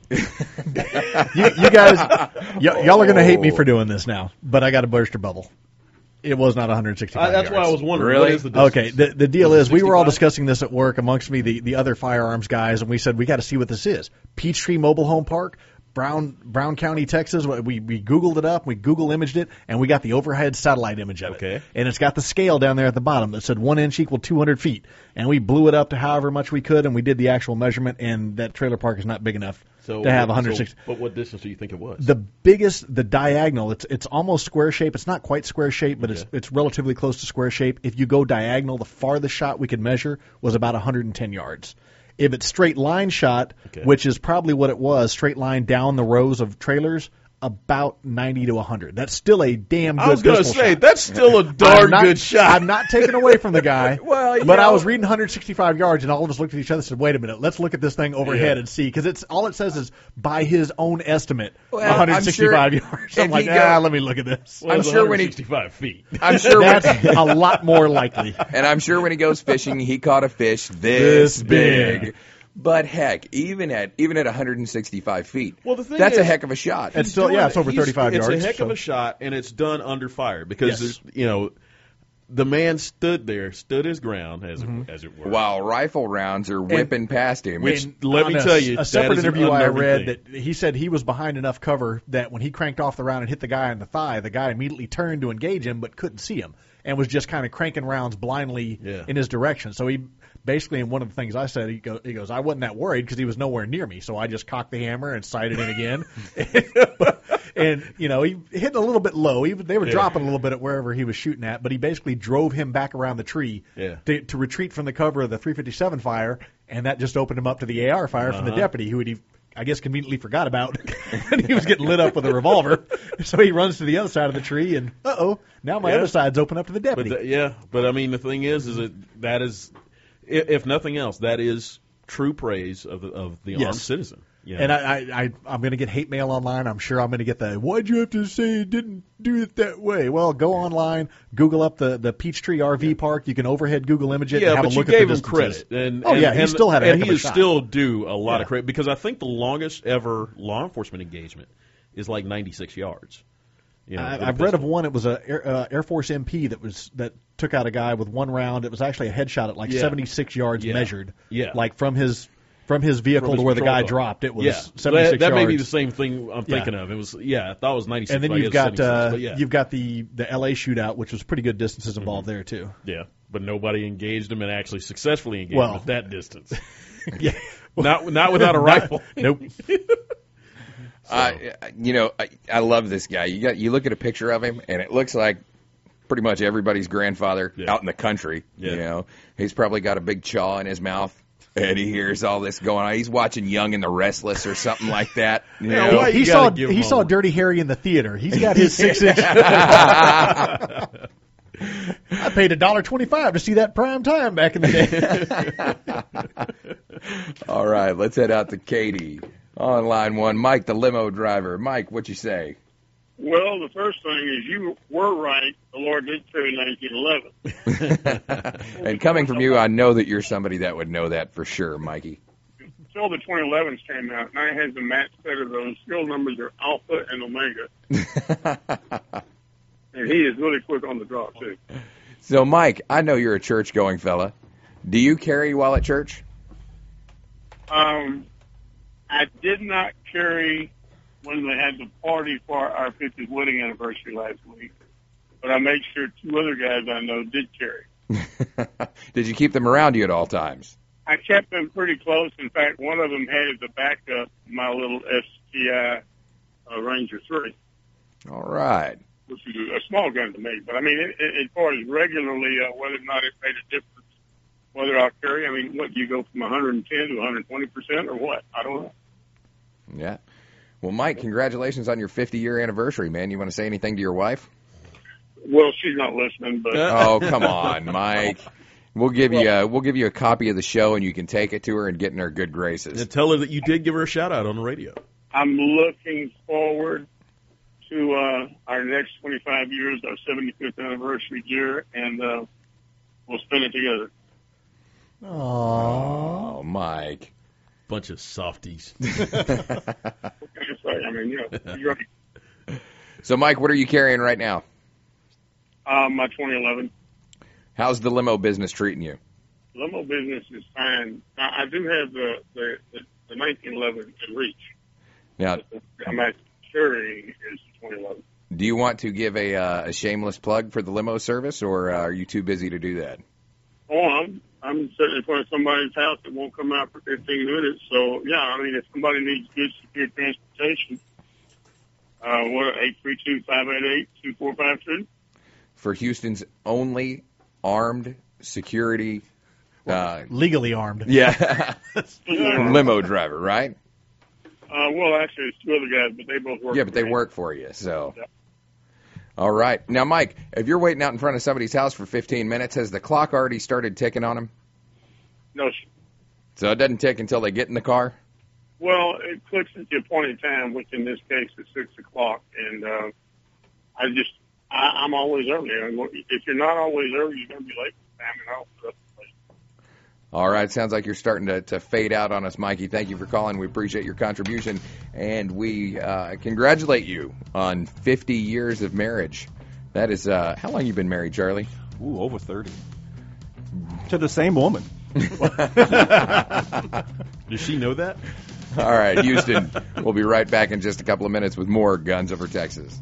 Speaker 4: you guys, y'all are going to hate me for doing this now, but I got to burst your bubble. It was not 165
Speaker 3: That's
Speaker 4: yards.
Speaker 3: why I was wondering.
Speaker 2: Really?
Speaker 3: What is the distance?
Speaker 4: Okay, the deal is we were all
Speaker 3: 65?
Speaker 4: discussing this at work amongst me, the other firearms guys, and we said we got to see what this is. Peachtree Mobile Home Park, Brown County, Texas. We Googled it up, we Google imaged it, and we got the overhead satellite image of it.
Speaker 3: Okay.
Speaker 4: And it's got the scale down there at the bottom that said 1 inch equal 200 feet. And we blew it up to however much we could, and we did the actual measurement, and that trailer park is not big enough to have 160.
Speaker 3: But what distance do you think it was?
Speaker 4: The biggest, the diagonal, it's almost square shape. It's not quite square shape, but it's relatively close to square shape. If you go diagonal, the farthest shot we could measure was about 110 yards. If it's straight line shot, which is probably what it was, straight line down the rows of trailers, about 90 to 100. That's still a damn good pistol shot.
Speaker 3: I was going to say, that's still a darn good shot.
Speaker 4: I'm not taking away from the guy,
Speaker 2: Well,
Speaker 4: I was reading 165 yards, and all of us looked at each other and said, wait a minute, let's look at this thing overhead and see, because all it says is, by his own estimate, 165 yards. I'm like, let me look at this.
Speaker 3: Well,
Speaker 2: I'm sure when
Speaker 3: 165 feet.
Speaker 2: I'm sure
Speaker 4: That's a lot more likely.
Speaker 2: and I'm sure when he goes fishing, he caught a fish this big. But heck, even at 165 feet, that's a heck of a shot.
Speaker 4: It's still, it's over 35 yards.
Speaker 3: It's a heck of a shot, and it's done under fire because the man stood his ground, as it were.
Speaker 2: While rifle rounds are whipping past him.
Speaker 3: Which, let me tell you,
Speaker 4: a separate interview I read
Speaker 3: thing.
Speaker 4: that he said he was behind enough cover that when he cranked off the round and hit the guy in the thigh, the guy immediately turned to engage him but couldn't see him and was just kind of cranking rounds blindly in his direction. So he basically, in one of the things I said, he goes, I wasn't that worried because he was nowhere near me, so I just cocked the hammer and sighted in again. And, he hit a little bit low. They were dropping a little bit at wherever he was shooting at, but he basically drove him back around the tree to retreat from the cover of the 357 fire, and that just opened him up to the AR fire from the deputy, who he, I guess, conveniently forgot about. And he was getting lit up with a revolver. So he runs to the other side of the tree, and, now my other side's open up to the deputy.
Speaker 3: But I mean, the thing is that is, if nothing else, that is true praise of the armed citizen.
Speaker 4: And I'm going to get hate mail online. I'm sure I'm going to get why'd you have to say it didn't do it that way? Well, go online, Google up the Peachtree RV Park. You can overhead Google image it and have a look at the distances.
Speaker 3: But you gave him
Speaker 4: he
Speaker 3: credit.
Speaker 4: still had a heck of a shot.
Speaker 3: And he is still due a lot of credit, because I think the longest ever law enforcement engagement is like 96 yards.
Speaker 4: I've read of one. It was a Air Force MP that took out a guy with one round. It was actually a headshot at like 76 yards measured. Yeah, like from his vehicle to where the guy dropped. It was 76 yards.
Speaker 3: That may be the same thing I'm thinking of. It was I thought it was 96.
Speaker 4: And then you've got the LA shootout, which was pretty good distances involved there too.
Speaker 3: Yeah, but nobody engaged him and actually successfully engaged him at that distance. Not without a rifle.
Speaker 4: Nope.
Speaker 2: I love this guy. You look at a picture of him, and it looks like pretty much everybody's grandfather out in the country. He's probably got a big chaw in his mouth. And he hears all this going on. He's watching Young and the Restless or something like that. You
Speaker 3: Yeah,
Speaker 2: know?
Speaker 3: why
Speaker 4: He
Speaker 3: you
Speaker 4: saw
Speaker 3: gotta give him
Speaker 4: he saw
Speaker 3: a-
Speaker 4: Dirty Harry in the theater. He's got his 6-inch. I paid $1.25 to see that prime time back in the day.
Speaker 2: All right, let's head out to Katie on line one. Mike, the limo driver. Mike, what you say?
Speaker 8: Well, the first thing is you were right. The Lord did carry 1911.
Speaker 2: And coming from you, I know that you're somebody that would know that for sure, Mikey.
Speaker 8: Until the 2011s came out, and I had the match set of those. Serial numbers are Alpha and Omega. And he is really quick on the draw, too.
Speaker 2: So, Mike, I know you're a church-going fella. Do you carry while at church?
Speaker 8: I did not carry when they had the party for our 50th wedding anniversary last week, but I made sure 2 other guys I know did carry.
Speaker 2: Did you keep them around you at all times?
Speaker 8: I kept them pretty close. In fact, one of them had as a backup my little STI Ranger 3,
Speaker 2: All right.
Speaker 8: which is a small gun to me. But, I mean, as far as regularly, whether or not it made a difference, whether I'll carry, I mean, what, do you go from 110 to 120% or what? I don't know.
Speaker 2: Yeah. Well, Mike, congratulations on your 50-year anniversary, man. You want to say anything to your wife?
Speaker 8: Well, she's not listening, but
Speaker 2: Oh, come on, Mike. We'll give you a copy of the show, and you can take it to her and get in her good graces.
Speaker 3: And tell her that you did give her a shout-out on the radio.
Speaker 8: I'm looking forward to our next 25 years, our 75th anniversary year, and we'll spend it together.
Speaker 2: Oh, Mike.
Speaker 3: Bunch of softies.
Speaker 8: What can I say? I mean, you're right.
Speaker 2: So, Mike, what are you carrying right now?
Speaker 8: My 2011
Speaker 2: How's the limo business treating you?
Speaker 8: limo business is fine. I do have the 1911 in reach.
Speaker 2: Now,
Speaker 8: I'm actually carrying is 2011.
Speaker 2: do you want to give a shameless plug for the limo service, or are you too busy to do that?
Speaker 8: Oh, I'm sitting in front of somebody's house that won't come out for 15 minutes. So, yeah, I mean, if somebody needs good, secure transportation, what, 832-588-2452?
Speaker 2: For Houston's only armed security,
Speaker 4: Legally armed.
Speaker 2: yeah, limo driver, right?
Speaker 8: Well, actually, it's 2 other guys, but they both work.
Speaker 2: Yeah, but they
Speaker 8: for me.
Speaker 2: work for you, so.
Speaker 8: Yeah.
Speaker 2: All right. Now, Mike, if you're waiting out in front of somebody's house for 15 minutes, has the clock already started ticking on them?
Speaker 8: No,
Speaker 2: So it doesn't tick until they get in the car?
Speaker 8: well, it clicks at the appointed time, which in this case is 6 o'clock, and I'm always early. If you're not always early, you're going to be late for the time, and I'll put up the place.
Speaker 2: All right. Sounds like you're starting to fade out on us, Mikey. Thank you for calling. We appreciate your contribution, and we congratulate you on 50 years of marriage. That is, how long you been married, Charlie?
Speaker 5: Ooh, over 30. To the same woman.
Speaker 3: Does she know that?
Speaker 2: All right, Houston. We'll be right back in just a couple of minutes with more Guns Over Texas.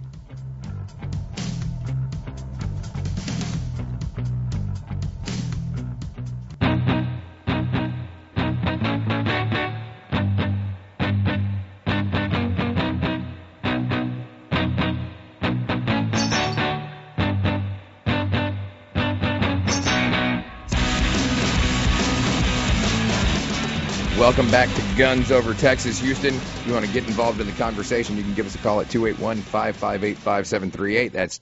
Speaker 2: Welcome back to Guns Over Texas, Houston. If you want to get involved in the conversation, you can give us a call at 281-558-5738. That's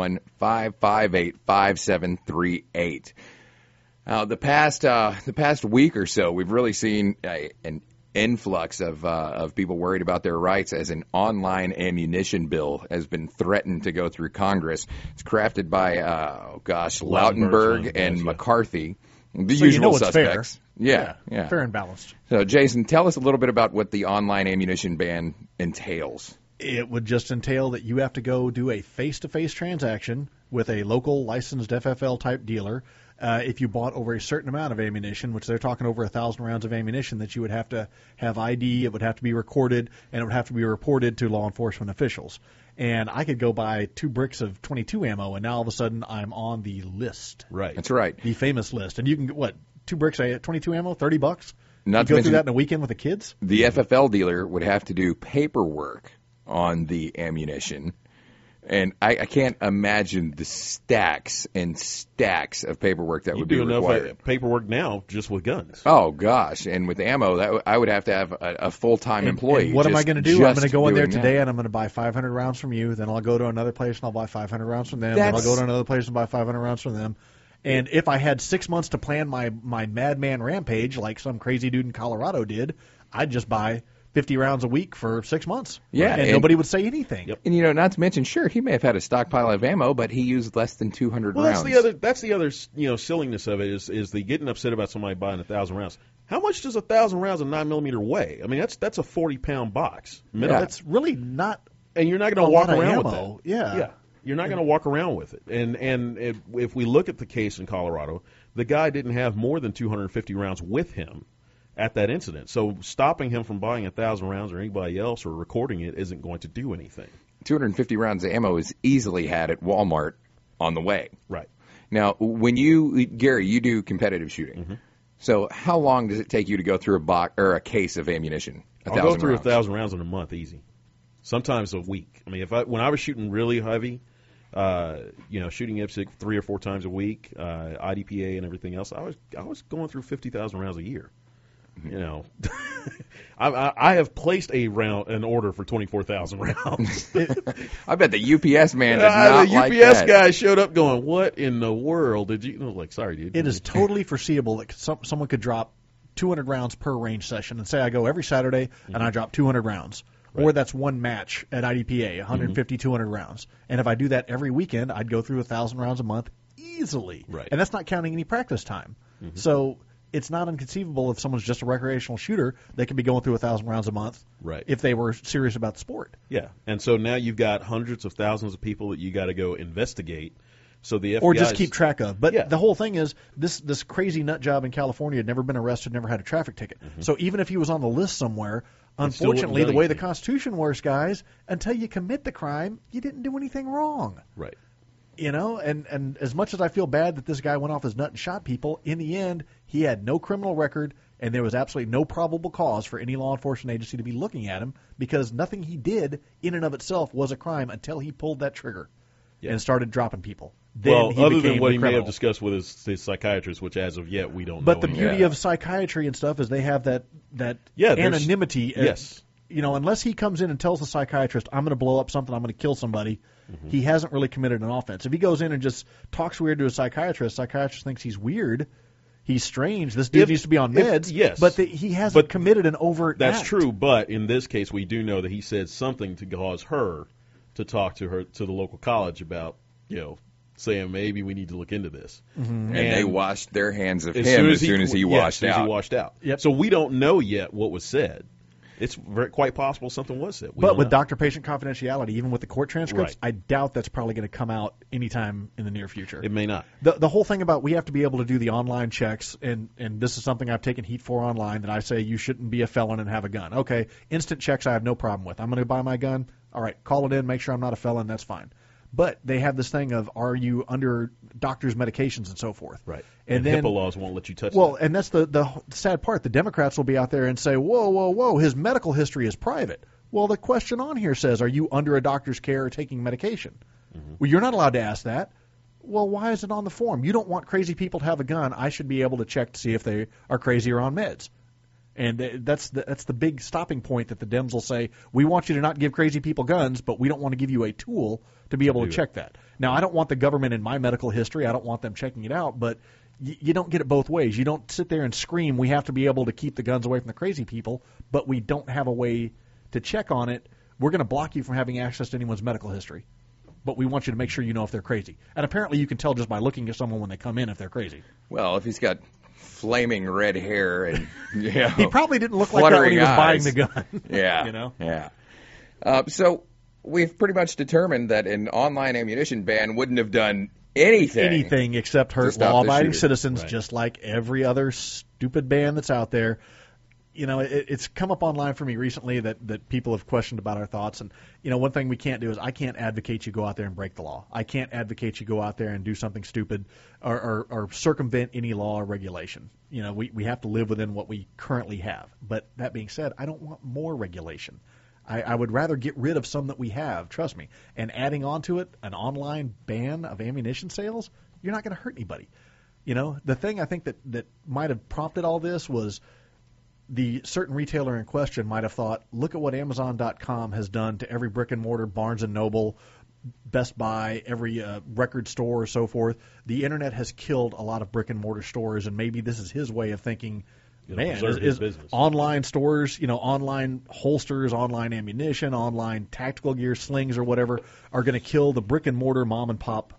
Speaker 2: 281-558-5738. The past week or so, we've really seen an influx of people worried about their rights as an online ammunition bill has been threatened to go through Congress. It's crafted by, Lautenberg and
Speaker 3: yeah.
Speaker 2: McCarthy, the
Speaker 4: So
Speaker 2: usual
Speaker 4: you know it's
Speaker 2: suspects.
Speaker 4: fair.
Speaker 2: Yeah.
Speaker 4: Fair and balanced.
Speaker 2: So, Jason, tell us a little bit about what the online ammunition ban entails.
Speaker 4: It would just entail that you have to go do a face-to-face transaction with a local licensed FFL-type dealer. If you bought over a certain amount of ammunition, which they're talking over 1,000 rounds of ammunition, that you would have to have ID, it would have to be recorded, and it would have to be reported to law enforcement officials. And I could go buy 2 bricks of .22 ammo, and now all of a sudden I'm on the list,
Speaker 3: Right.
Speaker 2: That's right.
Speaker 4: the famous list. And you can get, what, 2 bricks of .22 ammo, $30?
Speaker 2: Not
Speaker 4: You
Speaker 2: to
Speaker 4: go
Speaker 2: mention
Speaker 4: through that in a weekend with the kids?
Speaker 2: the FFL dealer would have to do paperwork on the ammunition And I can't imagine the stacks and stacks of paperwork that would be required.
Speaker 3: Enough paperwork now just with guns.
Speaker 2: Oh, gosh. And with ammo, I would have to have a full-time employee.
Speaker 4: And what am I going to do? I'm going to go in there today and I'm going to buy 500 rounds from you. Then I'll go to another place and I'll buy 500 rounds from them. Then I'll go to another place and buy 500 rounds from them. And if I had 6 months to plan my madman rampage like some crazy dude in Colorado did, I'd just buy 50 rounds a week for 6 months.
Speaker 2: Yeah,
Speaker 4: and nobody would say anything.
Speaker 3: Yep.
Speaker 2: And, not to mention, sure, he may have had a stockpile of ammo, but he used less than 200 rounds.
Speaker 3: That's the other silliness of it is the getting upset about somebody buying 1,000 rounds. How much does 1,000 rounds of 9mm weigh? I mean, that's a 40-pound box.
Speaker 2: Yeah.
Speaker 4: That's really not.
Speaker 3: And you're not going to walk around with
Speaker 4: ammo.
Speaker 3: it.
Speaker 4: Yeah.
Speaker 3: You're not going to walk around with it. And if we look at the case in Colorado, the guy didn't have more than 250 rounds with him at that incident. So stopping him from buying 1,000 rounds or anybody else or recording it isn't going to do anything.
Speaker 2: 250 rounds of ammo is easily had at Walmart on the way.
Speaker 3: Right.
Speaker 2: Now, Gary, you do competitive shooting.
Speaker 3: Mm-hmm.
Speaker 2: So how long does it take you to go through a case of ammunition?
Speaker 3: I'll go through 1,000 rounds in a month easy. Sometimes a week. I mean, when I was shooting really heavy, shooting IPSC 3 or 4 times a week, IDPA and everything else, I was going through 50,000 rounds a year. I have placed an order for 24,000 rounds.
Speaker 2: I bet the UPS man does not
Speaker 3: the
Speaker 2: like
Speaker 3: UPS
Speaker 2: that.
Speaker 3: guy showed up going, "What in the world did you?" Sorry, dude.
Speaker 4: It is totally foreseeable that someone could drop 200 rounds per range session, and say I go every Saturday and I drop 200 rounds. Right. Or that's one match at IDPA, 150, 200 rounds. And if I do that every weekend, I'd go through 1,000 rounds a month easily.
Speaker 3: Right.
Speaker 4: And that's not counting any practice time. So it's not inconceivable if someone's just a recreational shooter, they could be going through 1,000 rounds a month if they were serious about the sport.
Speaker 3: Yeah. And so now you've got hundreds of thousands of people that you got to go investigate. So the FBI
Speaker 4: or just keep track of. But the whole thing is this crazy nut job in California had never been arrested, never had a traffic ticket. So even if he was on the list somewhere, unfortunately, the way the Constitution works, guys, until you commit the crime, you didn't do anything wrong.
Speaker 3: Right.
Speaker 4: And as much as I feel bad that this guy went off his nut and shot people, in the end, he had no criminal record, and there was absolutely no probable cause for any law enforcement agency to be looking at him because nothing he did in and of itself was a crime until he pulled that trigger and started dropping people. Then
Speaker 3: other than what he may have discussed with his psychiatrist, which as of yet we don't know.
Speaker 4: But the beauty of psychiatry and stuff is they have that anonymity.
Speaker 3: Yes.
Speaker 4: Unless he comes in and tells the psychiatrist, I'm going to blow up something, I'm going to kill somebody, he hasn't really committed an offense. If he goes in and just talks weird to a psychiatrist thinks he's weird, he's strange, this dude needs to be on meds, but he hasn't committed an overt
Speaker 3: That's
Speaker 4: act.
Speaker 3: true, but in this case we do know that he said something to cause her to talk to the local college about, saying maybe we need to look into this.
Speaker 2: And they washed their hands of him as soon as he washed out.
Speaker 3: Yep. So we don't know yet what was said. It's quite possible something was said.
Speaker 4: But with doctor-patient confidentiality, even with the court transcripts, I doubt that's probably going to come out anytime in the near future.
Speaker 3: It may not.
Speaker 4: The whole thing about we have to be able to do the online checks, and this is something I've taken heat for online, that I say you shouldn't be a felon and have a gun. Okay, instant checks I have no problem with. I'm going to buy my gun. All right, call it in, make sure I'm not a felon, that's fine. But they have this thing of, are you under doctor's medications and so forth?
Speaker 3: Right.
Speaker 4: And then
Speaker 3: HIPAA laws won't let you touch
Speaker 4: that.
Speaker 3: And
Speaker 4: that's the sad part. The Democrats will be out there and say, whoa, his medical history is private. Well, the question on here says, are you under a doctor's care or taking medication? Well, you're not allowed to ask that. Well, why is it on the form? You don't want crazy people to have a gun. I should be able to check to see if they are crazy or on meds. And that's the big stopping point that the Dems will say, we want you to not give crazy people guns, but we don't want to give you a tool to be able to check that. Now, I don't want the government in my medical history. I don't want them checking it out, but you don't get it both ways. You don't sit there and scream, we have to be able to keep the guns away from the crazy people, but we don't have a way to check on it. We're going to block you from having access to anyone's medical history, but we want you to make sure you know if they're crazy. And apparently you can tell just by looking at someone when they come in if they're crazy.
Speaker 2: Well, if he's got flaming red hair and
Speaker 4: he probably didn't look like that when he was buying the gun.
Speaker 2: Yeah. So we've pretty much determined that an online ammunition ban wouldn't have done anything
Speaker 4: except hurt law-abiding citizens, just like every other stupid ban that's out there. It's come up online for me recently that people have questioned about our thoughts. And, one thing we can't do is I can't advocate you go out there and break the law. I can't advocate you go out there and do something stupid or circumvent any law or regulation. We have to live within what we currently have. But that being said, I don't want more regulation. I would rather get rid of some that we have, trust me. And adding on to it an online ban of ammunition sales, you're not going to hurt anybody. You know, the thing I think that might have prompted all this was the certain retailer in question might have thought, look at what Amazon.com has done to every brick and mortar, Barnes & Noble, Best Buy, every record store or so forth. The Internet has killed a lot of brick and mortar stores, and maybe this is his way of thinking, man, is online stores, online holsters, online ammunition, online tactical gear, slings or whatever, are going to kill the brick and mortar mom and pop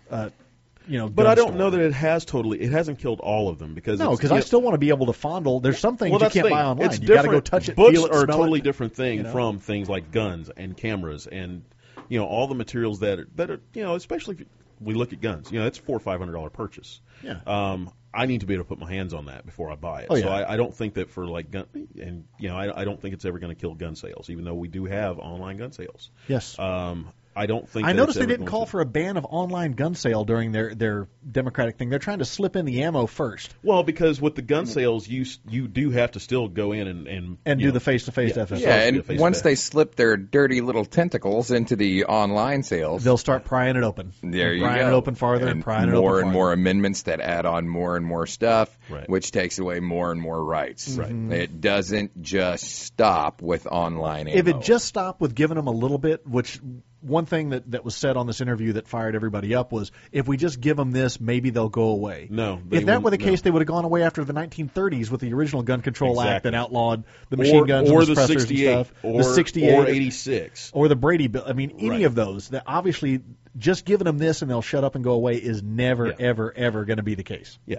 Speaker 3: But I don't know that it hasn't killed all of them because
Speaker 4: I still want to be able to fondle. There's some things you can't buy online. You got to go touch it,
Speaker 3: Books
Speaker 4: feel it,
Speaker 3: are a
Speaker 4: smell
Speaker 3: totally
Speaker 4: it.
Speaker 3: different thing from things like guns and cameras and all the materials that are especially if we look at guns. It's $400 or $500 purchase.
Speaker 4: Yeah.
Speaker 3: I need to be able to put my hands on that before I buy it.
Speaker 4: Oh, yeah.
Speaker 3: So I don't think that for like gun, and I don't think it's ever going to kill gun sales, even though we do have online gun sales.
Speaker 4: Yes.
Speaker 3: I don't think.
Speaker 4: I noticed they didn't call for a ban of online gun sale during their Democratic thing. They're trying to slip in the ammo first.
Speaker 3: Well, because with the gun sales, you do have to still go in and
Speaker 4: do the face-to-face FFL.
Speaker 2: Yeah, and once they slip their dirty little tentacles into the online sales,
Speaker 4: they'll start prying it open.
Speaker 2: There you go.
Speaker 4: Prying it open farther and prying it open farther.
Speaker 2: More and more amendments that add on more and more stuff,
Speaker 3: right,
Speaker 2: which takes away more and more rights.
Speaker 3: Right.
Speaker 2: It doesn't just stop with online ammo.
Speaker 4: If it just stopped with giving them a little bit, which one thing that was said on this interview that fired everybody up was, if we just give them this, maybe they'll go away.
Speaker 3: No.
Speaker 4: If that were the case, they would have gone away after the 1930s with the original Gun Control Act that outlawed the machine guns
Speaker 3: or
Speaker 4: and
Speaker 3: the
Speaker 4: suppressors
Speaker 3: 68,
Speaker 4: and stuff.
Speaker 3: or
Speaker 4: the 68.
Speaker 3: Or 86.
Speaker 4: Or the Brady Bill. I mean, any of those. That obviously, just giving them this and they'll shut up and go away is never, ever, ever going to be the case.
Speaker 3: Yeah.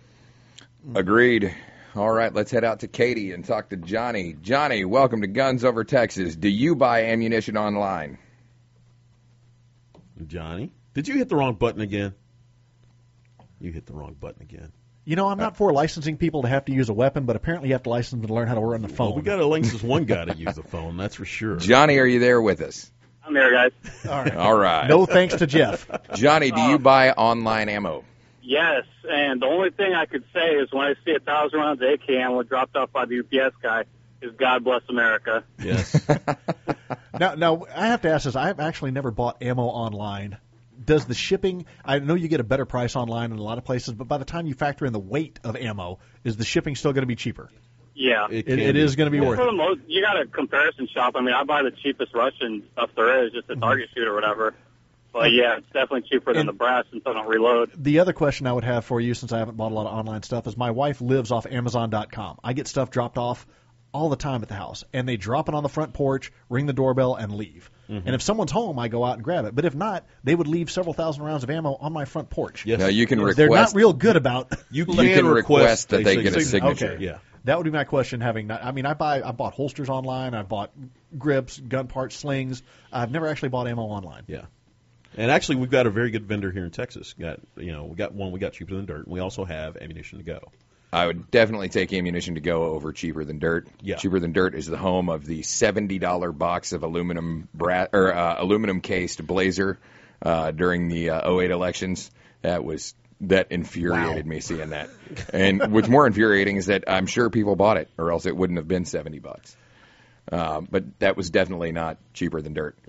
Speaker 2: Agreed. All right, let's head out to Katy and talk to Johnny. Johnny, welcome to Guns Over Texas. Do you buy ammunition online?
Speaker 3: Johnny, did you hit the wrong button again? You hit the wrong button again.
Speaker 4: I'm not for licensing people to have to use a weapon, but apparently you have to license them to learn how to run the phone.
Speaker 3: Well, we got to license one guy to use the phone, that's for sure.
Speaker 2: Johnny, are you there with us?
Speaker 9: I'm there, guys.
Speaker 4: All right.
Speaker 2: All right.
Speaker 4: No thanks to Jeff.
Speaker 2: Johnny, do you buy online ammo?
Speaker 9: Yes, and the only thing I could say is when I see 1,000 rounds of AK ammo dropped off by the UPS guy is God bless America.
Speaker 3: Yes.
Speaker 4: Now, I have to ask this. I've actually never bought ammo online. Does the shipping, I know you get a better price online in a lot of places, but by the time you factor in the weight of ammo, is the shipping still going to be cheaper?
Speaker 9: Yeah.
Speaker 4: It is going to be worth
Speaker 9: for
Speaker 4: it.
Speaker 9: the most, you got a comparison shop. I mean, I buy the cheapest Russian stuff there is, just a target shoot or whatever. But, yeah, it's definitely cheaper than the brass since I don't reload.
Speaker 4: The other question I would have for you, since I haven't bought a lot of online stuff, is my wife lives off Amazon.com. I get stuff dropped off all the time at the house, and they drop it on the front porch, ring the doorbell, and leave. Mm-hmm. And if someone's home, I go out and grab it. But if not, they would leave several thousand rounds of ammo on my front porch.
Speaker 3: Yes.
Speaker 2: Now, you can request.
Speaker 4: They're not real good about.
Speaker 2: You can request that they get a signature.
Speaker 4: Okay. Yeah. That would be my question. I bought holsters online. I bought grips, gun parts, slings. I've never actually bought ammo online.
Speaker 3: Yeah. And actually, we've got a very good vendor here in Texas. We got cheaper than dirt. We also have ammunition to go.
Speaker 2: I would definitely take ammunition to go over cheaper than dirt.
Speaker 3: Yeah.
Speaker 2: Cheaper than dirt is the home of the $70 box of aluminum cased Blazer during the 08 elections. That infuriated me seeing that. And what's more infuriating is that I'm sure people bought it, or else it wouldn't have been $70. But that was definitely not cheaper than dirt.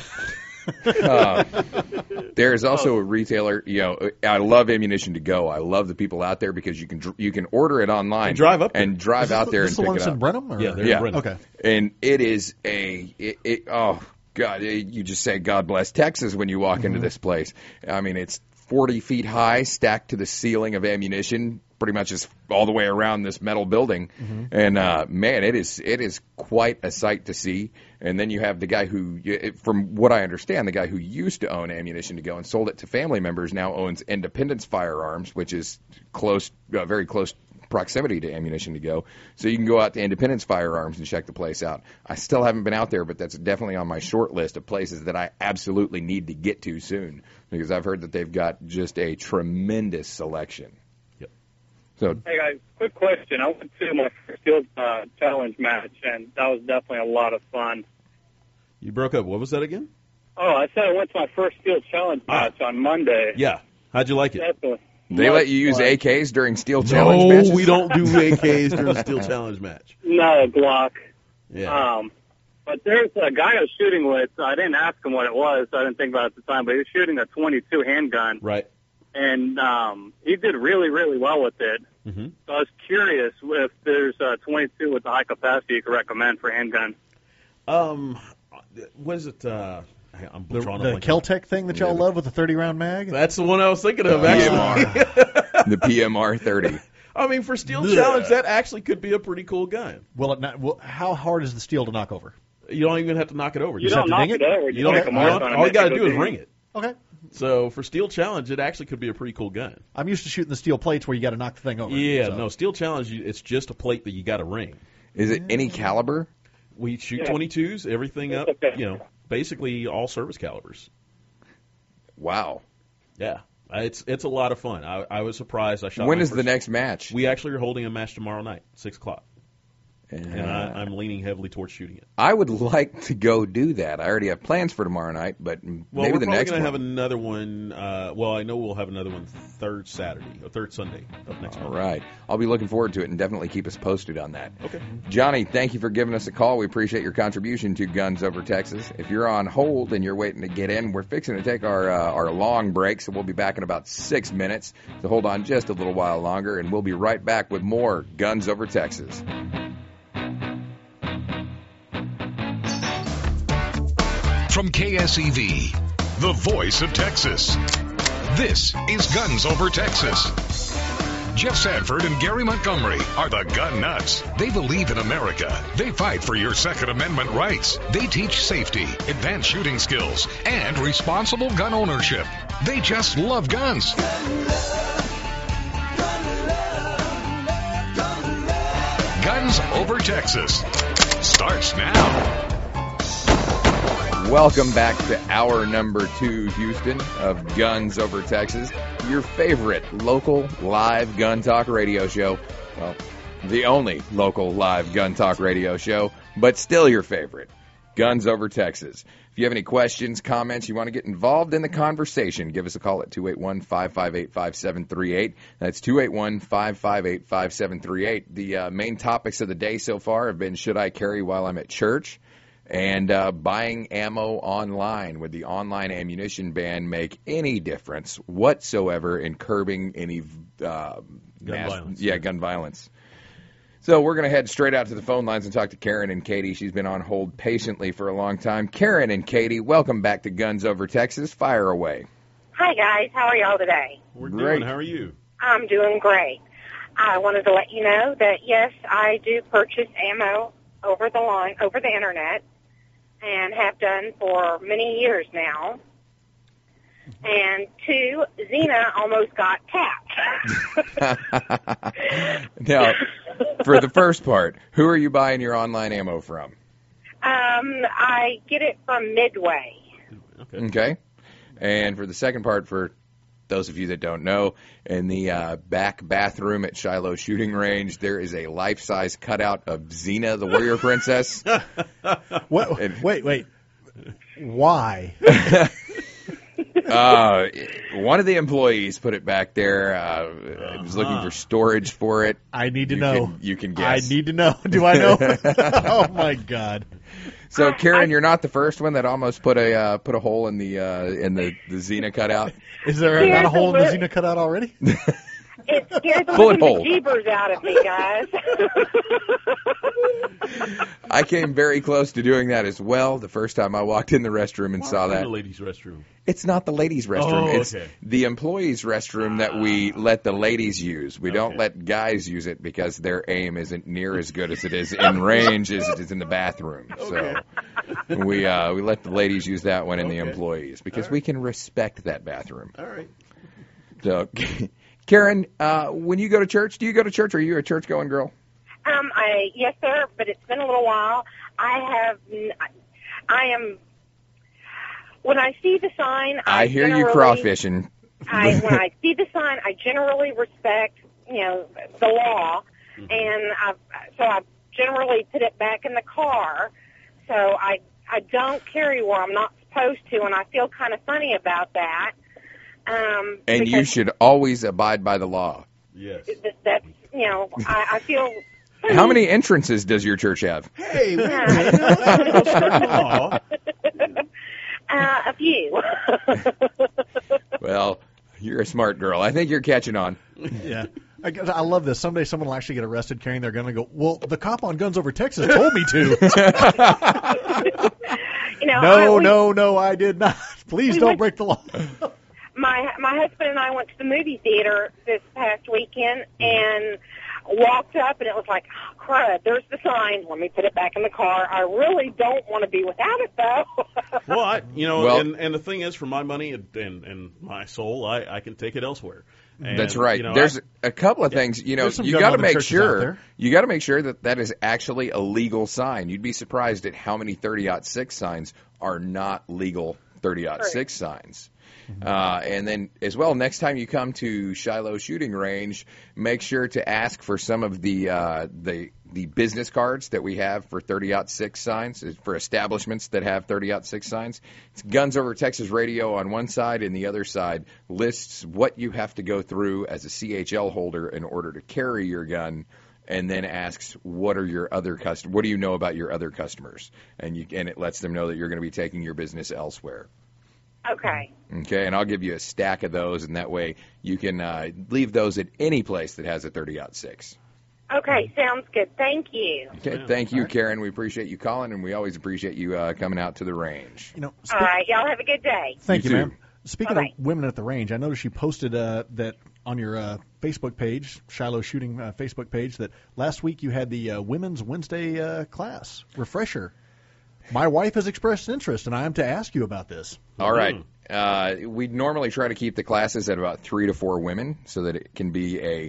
Speaker 2: There's also a retailer. I love ammunition to go. I love the people out there because you can order it online
Speaker 3: and drive up
Speaker 2: and drive out there and pick it up.
Speaker 4: This the one in Brenham? Or?
Speaker 3: Yeah, they're in Brenham.
Speaker 4: Okay.
Speaker 2: And it is oh God, you just say God bless Texas when you walk into this place. I mean, it's 40 feet high, stacked to the ceiling of ammunition, pretty much just all the way around this metal building. Mm-hmm. And man, it is quite a sight to see. And then you have the guy who, from what I understand, the guy who used to own ammunition to go and sold it to family members now owns Independence Firearms, which is very close proximity to ammunition to go. So you can go out to Independence Firearms and check the place out. I still haven't been out there, but that's definitely on my short list of places that I absolutely need to get to soon because I've heard that they've got just a tremendous selection.
Speaker 3: Yep.
Speaker 2: So,
Speaker 9: hey guys, quick question. I went to my first Steel Challenge match, and that was definitely a lot of fun.
Speaker 3: You broke up. What was that again?
Speaker 9: Oh, I said I went to my first Steel Challenge match on Monday.
Speaker 3: Yeah. How'd you like it?
Speaker 9: Definitely.
Speaker 2: They let you use AKs during Steel Challenge matches?
Speaker 3: No, we don't do AKs during the Steel Challenge match.
Speaker 9: No, Glock.
Speaker 3: Yeah.
Speaker 9: But there's a guy I was shooting with. I didn't ask him what it was, so I didn't think about it at the time. But he was shooting a 22 handgun,
Speaker 3: Right.
Speaker 9: and he did really, really well with it.
Speaker 3: Mm-hmm.
Speaker 9: So I was curious if there's a 22 with a high capacity you could recommend for handgun.
Speaker 3: What is it? I'm
Speaker 4: The
Speaker 3: drawing a blank.
Speaker 4: Keltec thing that y'all love with the 30-round mag?
Speaker 3: That's the one I was thinking of, actually.
Speaker 2: The PMR 30.
Speaker 3: I mean, for Steel Challenge, that actually could be a pretty cool gun.
Speaker 4: Will it not? How hard is the steel to knock over?
Speaker 3: You don't even have to knock it over.
Speaker 9: You
Speaker 3: just
Speaker 9: don't
Speaker 3: have to
Speaker 9: knock
Speaker 3: ding
Speaker 9: it over.
Speaker 3: You don't
Speaker 9: make a mark on it.
Speaker 3: all you got to do is ring it.
Speaker 4: Okay.
Speaker 3: So for Steel Challenge, it actually could be a pretty cool gun.
Speaker 4: I'm used to shooting the steel plates where you got to knock the thing over.
Speaker 3: Yeah,
Speaker 4: so.
Speaker 3: no, Steel Challenge, it's just a plate that you got to ring.
Speaker 2: Is it any caliber?
Speaker 3: We shoot 22s, everything up, basically all service calibers.
Speaker 2: Wow.
Speaker 3: Yeah, it's a lot of fun. I was surprised. I shot.
Speaker 2: When
Speaker 3: my
Speaker 2: is the
Speaker 3: first-
Speaker 2: next match?
Speaker 3: We actually are holding a match tomorrow night, 6 o'clock. And I'm leaning heavily towards shooting it.
Speaker 2: I would like to go do that. I already have plans for tomorrow night, but
Speaker 3: Well,
Speaker 2: maybe
Speaker 3: we're
Speaker 2: the
Speaker 3: probably
Speaker 2: next
Speaker 3: going
Speaker 2: one.
Speaker 3: to have another one. I know we'll have another one third Sunday of next
Speaker 2: All
Speaker 3: month.
Speaker 2: right. I'll be looking forward to it, and definitely keep us posted on that.
Speaker 3: Okay.
Speaker 2: Johnny, thank you for giving us a call. We appreciate your contribution to Guns Over Texas. If you're on hold and you're waiting to get in, we're fixing to take our long break, so we'll be back in about 6 minutes. So hold on just a little while longer, and we'll be right back with more Guns Over Texas.
Speaker 1: From KSEV, the voice of Texas. This is Guns Over Texas. Jeff Sanford and Gary Montgomery are the gun nuts. They believe in America. They fight for your Second Amendment rights. They teach safety, advanced shooting skills, and responsible gun ownership. They just love guns. Guns Over Texas starts now.
Speaker 2: Welcome back to hour number 2, Houston, of Guns Over Texas, your favorite local live gun talk radio show. Well, the only local live gun talk radio show, but still your favorite, Guns Over Texas. If you have any questions, comments, you want to get involved in the conversation, give us a call at 281-558-5738. That's 281-558-5738. The main topics of the day so far have been, should I carry while I'm at church? And buying ammo online. Would the online ammunition ban make any difference whatsoever in curbing any
Speaker 3: violence.
Speaker 2: Yeah, gun violence. So we're going to head straight out to the phone lines and talk to Karen and Katie. She's been on hold patiently for a long time. Karen and Katie, welcome back to Guns Over Texas. Fire away.
Speaker 10: Hi, guys. How are y'all today?
Speaker 3: We're
Speaker 2: Great.
Speaker 3: doing. How are you?
Speaker 10: I'm doing great. I wanted to let you know that, yes, I do purchase ammo over the Internet, and have done for many years now. And 2, Xena almost got tapped.
Speaker 2: Now, for the first part, who are you buying your online ammo from?
Speaker 10: I get it from Midway.
Speaker 2: Okay. And for the second part, for those of you that don't know, in the back bathroom at Shiloh Shooting Range, there is a life-size cutout of Xena, the warrior princess.
Speaker 4: Wait. Why?
Speaker 2: One of the employees put it back there. Was looking for storage for it.
Speaker 4: I need to know.
Speaker 2: You can guess.
Speaker 4: I need to know. Do I know? Oh, my God.
Speaker 2: So, Karen, you're not the first one that almost put a hole in the Xena cutout.
Speaker 4: Is there not a hole in the Xena cutout already?
Speaker 10: It scared the
Speaker 2: Bullet hole.
Speaker 10: living bejeebers out of me, guys.
Speaker 2: I came very close to doing that as well the first time I walked in the restroom and saw that.
Speaker 3: The ladies' restroom.
Speaker 2: It's not the ladies' restroom.
Speaker 3: Oh,
Speaker 2: It's
Speaker 3: okay.
Speaker 2: the employees' restroom that we let the ladies use. We don't let guys use it because their aim isn't near as good as it is in range as it is in the bathroom. So we let the ladies use that one and the employees because we can respect that bathroom.
Speaker 3: All right.
Speaker 2: So, Karen, when you go to church, do you go to church? Or are you a church-going girl?
Speaker 10: Yes, sir, but it's been a little while. When I see the sign,
Speaker 2: I hear you crawfishing.
Speaker 10: When I see the sign, I generally respect, the law, and I generally put it back in the car. So I don't carry where I'm not supposed to, and I feel kind of funny about that.
Speaker 2: And you should always abide by the law.
Speaker 3: Yes.
Speaker 10: That's, I feel
Speaker 2: How many entrances does your church have?
Speaker 3: Hey, wait a minute.
Speaker 10: A few.
Speaker 2: Well, you're a smart girl. I think you're catching on.
Speaker 4: Yeah. I love this. Someday someone will actually get arrested carrying their gun and go, well, the cop on Guns Over Texas told me to. No, I did not. Please don't break the law.
Speaker 10: My husband and I went to the movie theater this past weekend and walked up, and it was like, oh, crud, there's the sign. Let me put it back in the car. I really don't want to be without it, though.
Speaker 3: Well, and the thing is, for my money and my soul, I can take it elsewhere. And,
Speaker 2: that's right. There's a couple of things. You got to make sure. You got to make sure that is actually a legal sign. You'd be surprised at how many 30-06 signs are not legal 30-06 signs. And then as well, next time you come to Shiloh Shooting Range, make sure to ask for some of the business cards that we have for 30-06 signs, for establishments that have 30-06 signs. It's Guns Over Texas Radio on one side, and the other side lists what you have to go through as a CHL holder in order to carry your gun, and then asks what are your other what do you know about your other customers, and it lets them know that you're going to be taking your business elsewhere.
Speaker 10: Okay.
Speaker 2: Okay, and I'll give you a stack of those, and that way you can leave those at any place that has a 30-06.
Speaker 10: Okay, sounds good. Thank you.
Speaker 2: Okay, thank you, Karen. We appreciate you calling, and we always appreciate you coming out to the range.
Speaker 10: All right, y'all have a good day.
Speaker 4: Thank you, ma'am. Speaking of women at the range, I noticed you posted that on your Facebook page, Shiloh Shooting Facebook page, that last week you had the Women's Wednesday class refresher. My wife has expressed interest, and I am to ask you about this.
Speaker 2: All right. We normally try to keep the classes at about 3 to 4 women so that it can be a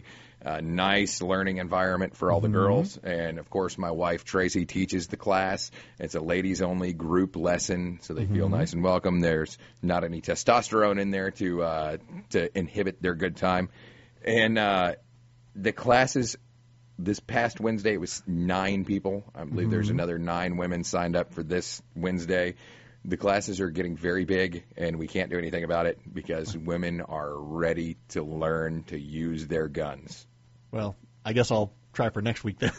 Speaker 2: nice learning environment for all the girls. And, of course, my wife, Tracy, teaches the class. It's a ladies-only group lesson, so they feel nice and welcome. There's not any testosterone in there to inhibit their good time. And the classes, this past Wednesday, it was 9 people. I believe there's another 9 women signed up for this Wednesday. The classes are getting very big, and we can't do anything about it because women are ready to learn to use their guns.
Speaker 4: Well, I guess I'll try for next week then.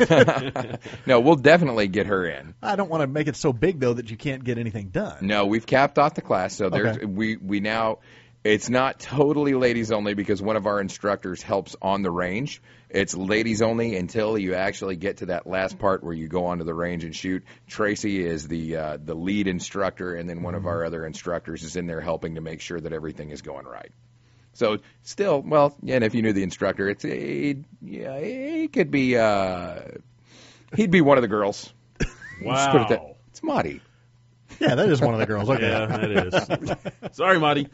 Speaker 2: No, we'll definitely get her in.
Speaker 4: I don't want to make it so big, though, that you can't get anything done.
Speaker 2: No, we've capped off the class, so we now – it's not totally ladies only because one of our instructors helps on the range. It's ladies only until you actually get to that last part where you go onto the range and shoot. Tracy is the lead instructor, and then one of our other instructors is in there helping to make sure that everything is going right. So still, well, and if you knew the instructor, he could be he'd be one of the girls.
Speaker 3: Wow.
Speaker 2: It's Marty.
Speaker 4: Yeah, that is one of the girls. Okay.
Speaker 3: Yeah, that is. Sorry, Marty.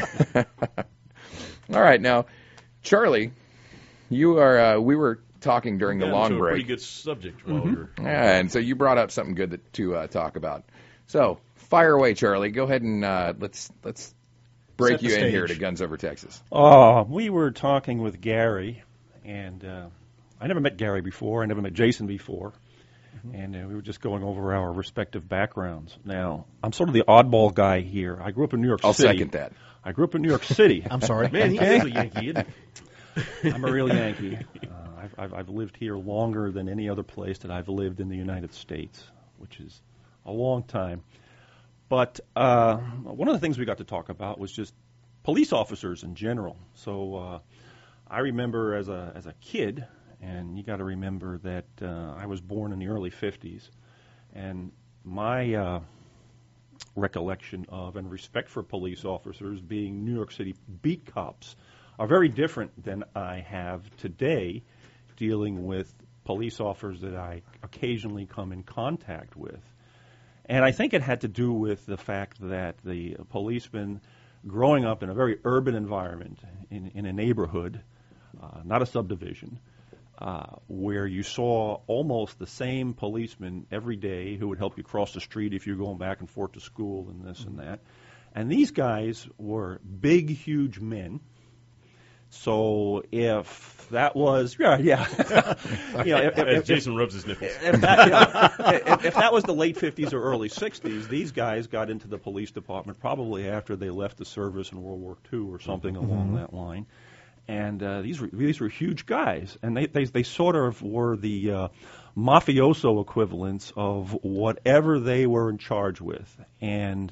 Speaker 2: All right, now, Charlie, you are. We were talking during the long break.
Speaker 3: Pretty good subject.
Speaker 2: Yeah, and so you brought up something good to talk about. So fire away, Charlie. Go ahead and let's break you in here to Guns Over Texas.
Speaker 5: We were talking with Gary, and I never met Gary before. I never met Jason before. And we were just going over our respective backgrounds. Now, I'm sort of the oddball guy here. I grew up in New York City.
Speaker 2: I'll second that.
Speaker 5: I grew up in New York City.
Speaker 4: I'm sorry.
Speaker 3: Man, he is a Yankee, isn't he?
Speaker 5: I'm a real Yankee. I've lived here longer than any other place that I've lived in the United States, which is a long time. But one of the things we got to talk about was just police officers in general. So I remember as a kid, and you got to remember that I was born in the early 50s, and my recollection of and respect for police officers being New York City beat cops are very different than I have today dealing with police officers that I occasionally come in contact with. And I think it had to do with the fact that the policemen growing up in a very urban environment, in a neighborhood, not a subdivision, where you saw almost the same policeman every day who would help you cross the street if you're going back and forth to school and this and that. And these guys were big, huge men. So if that was
Speaker 3: if Jason rubs his nipples.
Speaker 5: If that was the late 50s or early 60s, these guys got into the police department probably after they left the service in World War II or something along that line. And these were huge guys, and they sort of were the mafioso equivalents of whatever they were in charge with. And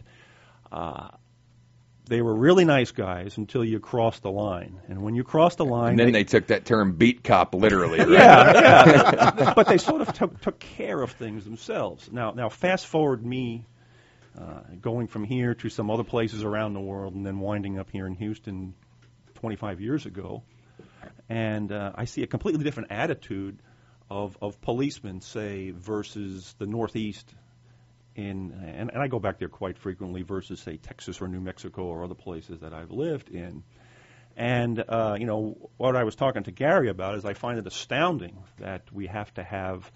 Speaker 5: they were really nice guys until you crossed the line. And when you crossed the line...
Speaker 2: And then they took that term beat cop literally, right?
Speaker 5: Yeah. But they sort of took care of things themselves. Now fast forward me going from here to some other places around the world and then winding up here in Houston 25 years ago. And I see a completely different attitude of policemen, say, versus the Northeast. And I go back there quite frequently versus, say, Texas or New Mexico or other places that I've lived in. And, what I was talking to Gary about is I find it astounding that we have to have,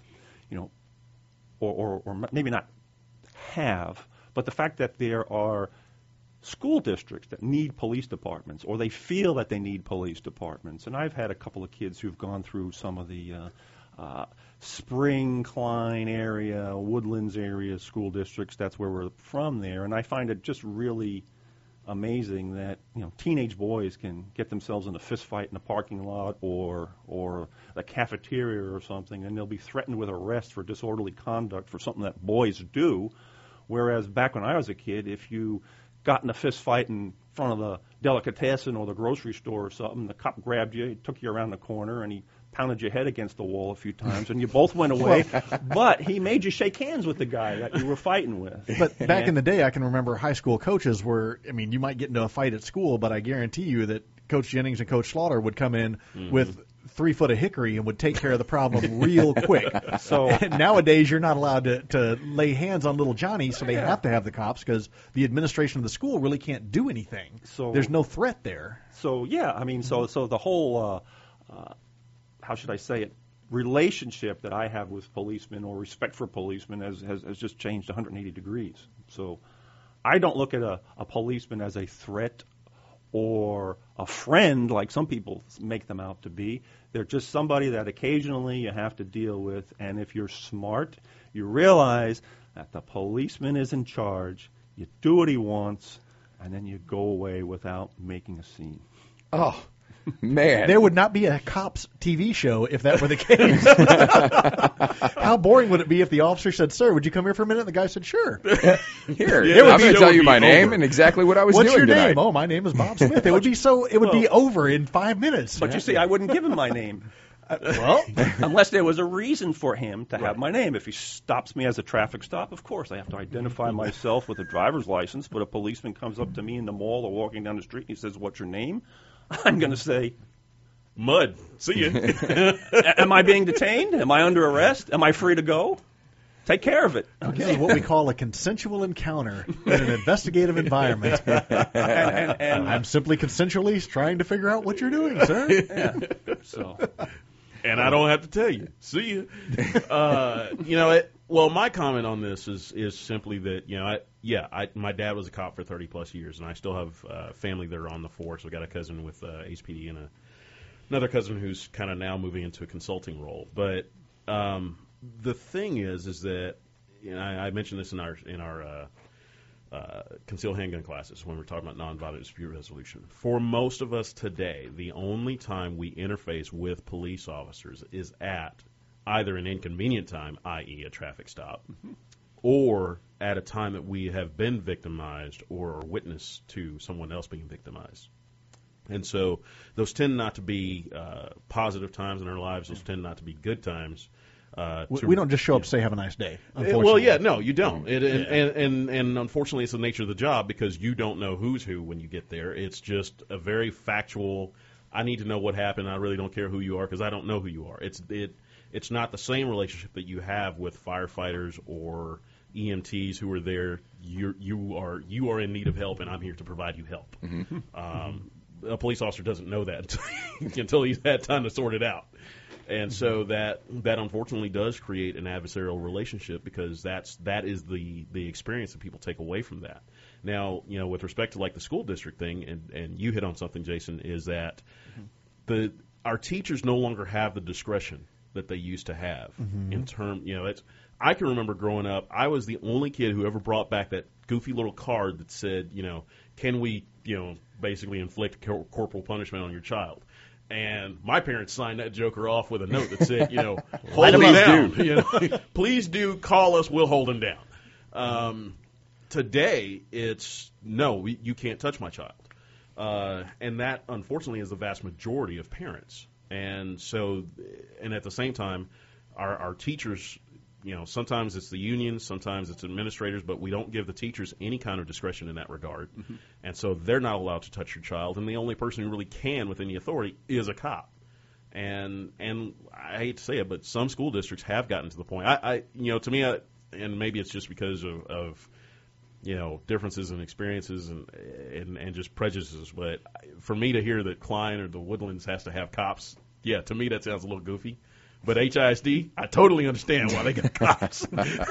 Speaker 5: or maybe not have, but the fact that there are school districts that need police departments, or they feel that they need police departments. And I've had a couple of kids who've gone through some of the Spring, Klein area, Woodlands area school districts. That's where we're from there. And I find it just really amazing that, teenage boys can get themselves in a fist fight in a parking lot or a cafeteria or something, and they'll be threatened with arrest for disorderly conduct for something that boys do. Whereas back when I was a kid, if you got in a fist fight in front of the delicatessen or the grocery store or something, the cop grabbed you, he took you around the corner, and he pounded your head against the wall a few times, and you both went away. But he made you shake hands with the guy that you were fighting with.
Speaker 4: But back in the day, I can remember high school coaches were, you might get into a fight at school, but I guarantee you that Coach Jennings and Coach Slaughter would come in with 3 foot of hickory and would take care of the problem real quick. So nowadays, you're not allowed to lay hands on little Johnny, so they have to have the cops because the administration of the school really can't do anything. So there's no threat there.
Speaker 5: So so the whole how should I say it, relationship that I have with policemen or respect for policemen has just changed 180 degrees. So I don't look at a policeman as a threat or a friend like some people make them out to be. They're just somebody that occasionally you have to deal with, and if you're smart, you realize that the policeman is in charge, you do what he wants, and then you go away without making a scene.
Speaker 2: Oh, man.
Speaker 4: There would not be a cops TV show if that were the case. How boring would it be if the officer said, "Sir, would you come here for a minute?" And the guy said, "Sure."
Speaker 2: Here, I'm going to tell you my name and exactly what I was
Speaker 4: doing
Speaker 2: tonight.
Speaker 4: What's your name? Oh, my name is Bob Smith. It would be over in 5 minutes.
Speaker 5: But you see, I wouldn't give him my name. Unless there was a reason for him to have my name. If he stops me as a traffic stop, of course, I have to identify myself with a driver's license. But a policeman comes up to me in the mall or walking down the street and he says, "What's your name?" I'm going to say,
Speaker 3: "Mud. See you."
Speaker 5: Am I being detained? Am I under arrest? Am I free to go? Take care of it.
Speaker 4: Okay. This is what we call a consensual encounter in an investigative environment. and I'm simply consensually trying to figure out what you're doing, sir.
Speaker 5: Yeah. So.
Speaker 3: And I don't have to tell you. See you. My comment on this is simply that, my dad was a cop for 30-plus years, and I still have family that are on the force. I've got a cousin with HPD and another cousin who's kind of now moving into a consulting role. But the thing is that I mentioned this in our concealed handgun classes when we're talking about nonviolent dispute resolution. For most of us today, the only time we interface with police officers is at either an inconvenient time, i.e. a traffic stop, or at a time that we have been victimized or are witness to someone else being victimized. And so those tend not to be positive times in our lives. Those tend not to be good times.
Speaker 4: We don't just show up to say have a nice day. Unfortunately.
Speaker 3: No, you don't. And unfortunately, it's the nature of the job because you don't know who's who when you get there. It's just a very factual. I need to know what happened. I really don't care who you are because I don't know who you are. It's not the same relationship that you have with firefighters or EMTs who are there. You are in need of help, and I'm here to provide you help. Mm-hmm. A police officer doesn't know that until he's had time to sort it out. And so that unfortunately does create an adversarial relationship because that is the experience that people take away from that. Now, with respect to like the school district thing, and you hit on something, Jason, is that our teachers no longer have the discretion that they used to have in term. I can remember growing up, I was the only kid who ever brought back that goofy little card that said, can we, basically inflict corporal punishment on your child. And my parents signed that joker off with a note that said, hold him down. Please do call us. We'll hold him down. Today, it's no, you can't touch my child. And that, unfortunately, is the vast majority of parents. And so, and at the same time, our teachers, sometimes it's the union, sometimes it's administrators, but we don't give the teachers any kind of discretion in that regard. Mm-hmm. And so they're not allowed to touch your child, and the only person who really can with any authority is a cop. And I hate to say it, but some school districts have gotten to the point. To me, and maybe it's just because of differences in experiences and just prejudices. But for me to hear that Klein or the Woodlands has to have cops, to me that sounds a little goofy. But HISD, I totally understand why they got cops.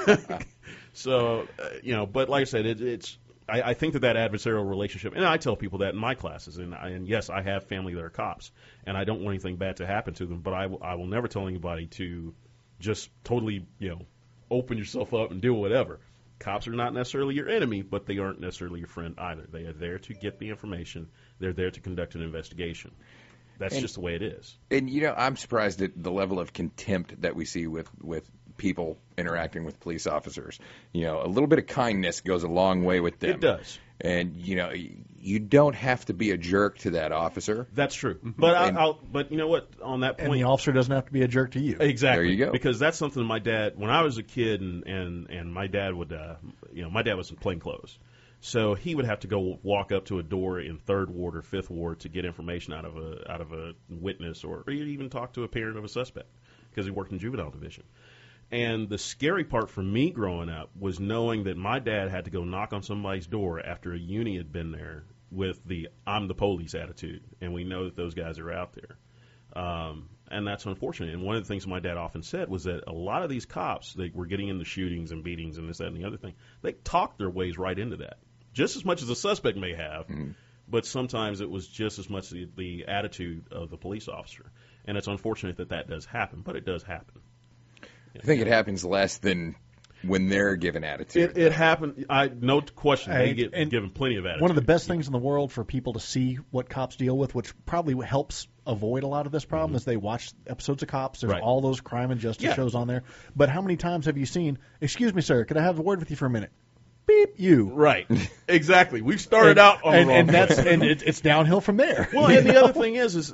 Speaker 3: So, but like I said, I think that adversarial relationship, and I tell people that in my classes, and yes, I have family that are cops, and I don't want anything bad to happen to them, but I will never tell anybody to just totally, open yourself up and do whatever. Cops are not necessarily your enemy, but they aren't necessarily your friend either. They are there to get the information. They're there to conduct an investigation. That's just the way it is. And,
Speaker 2: I'm surprised at the level of contempt that we see with people interacting with police officers. A little bit of kindness goes a long way with them.
Speaker 3: It does.
Speaker 2: And, you don't have to be a jerk to that officer.
Speaker 3: That's true. Mm-hmm. But you know what? On that point,
Speaker 4: and the officer doesn't have to be a jerk to you.
Speaker 3: Exactly.
Speaker 2: There you go.
Speaker 3: Because that's something my dad, when I was a kid, and my dad would, my dad was in plainclothes, so he would have to go walk up to a door in 3rd Ward or 5th Ward to get information out of a witness, or even talk to a parent of a suspect, because he worked in juvenile division. And the scary part for me growing up was knowing that my dad had to go knock on somebody's door after a uni had been there with the "I'm the police" attitude, and we know that those guys are out there. And that's unfortunate. And one of the things my dad often said was that a lot of these cops that were getting into shootings and beatings and this, that, and the other thing, they talked their ways right into that, just as much as a suspect may have, but sometimes it was just as much the attitude of the police officer. And it's unfortunate that does happen, but it does happen.
Speaker 2: I think it happens less than when they're given attitude.
Speaker 3: It happened. No question. They get given plenty of attitude.
Speaker 4: One of the best things in the world for people to see what cops deal with, which probably helps avoid a lot of this problem, is they watch episodes of Cops. There's all those crime and justice shows on there. But how many times have you seen, "Excuse me, sir, could I have a word with you for a minute?" Beep, you.
Speaker 3: Right. Exactly. We've started out on the wrong foot.
Speaker 4: And it's downhill from there.
Speaker 3: Well, and the other thing is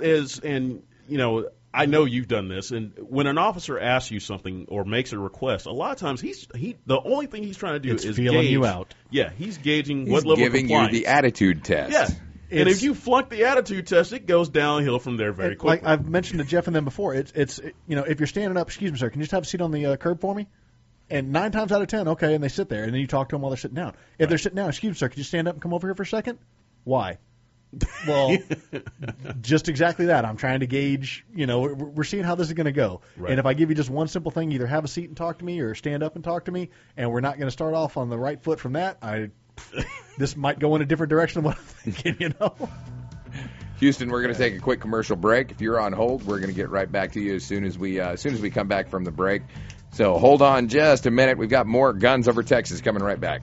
Speaker 3: I know you've done this, and when an officer asks you something or makes a request, a lot of times the only thing he's trying to do is
Speaker 4: feeling
Speaker 3: gauge
Speaker 4: you out.
Speaker 3: Yeah, he's gauging what level of compliance.
Speaker 2: He's giving you the attitude test.
Speaker 3: Yeah. And if you flunk the attitude test, it goes downhill from there very quickly.
Speaker 4: Like I've mentioned to Jeff and them before, it's if you're standing up, "Excuse me, sir, can you just have a seat on the curb for me?" And 9 times out of 10, okay, and they sit there, and then you talk to them while they're sitting down. If they're sitting down, "Excuse me, sir, could you stand up and come over here for a second?" Why? Well, just exactly that. I'm trying to gauge, we're seeing how this is going to go. Right. And if I give you just one simple thing, either have a seat and talk to me or stand up and talk to me, and we're not going to start off on the right foot from that, this might go in a different direction than what I'm thinking,
Speaker 2: Houston, we're going to take a quick commercial break. If you're on hold, we're going to get right back to you as soon as we come back from the break. So hold on just a minute. We've got more Guns Over Texas coming right back.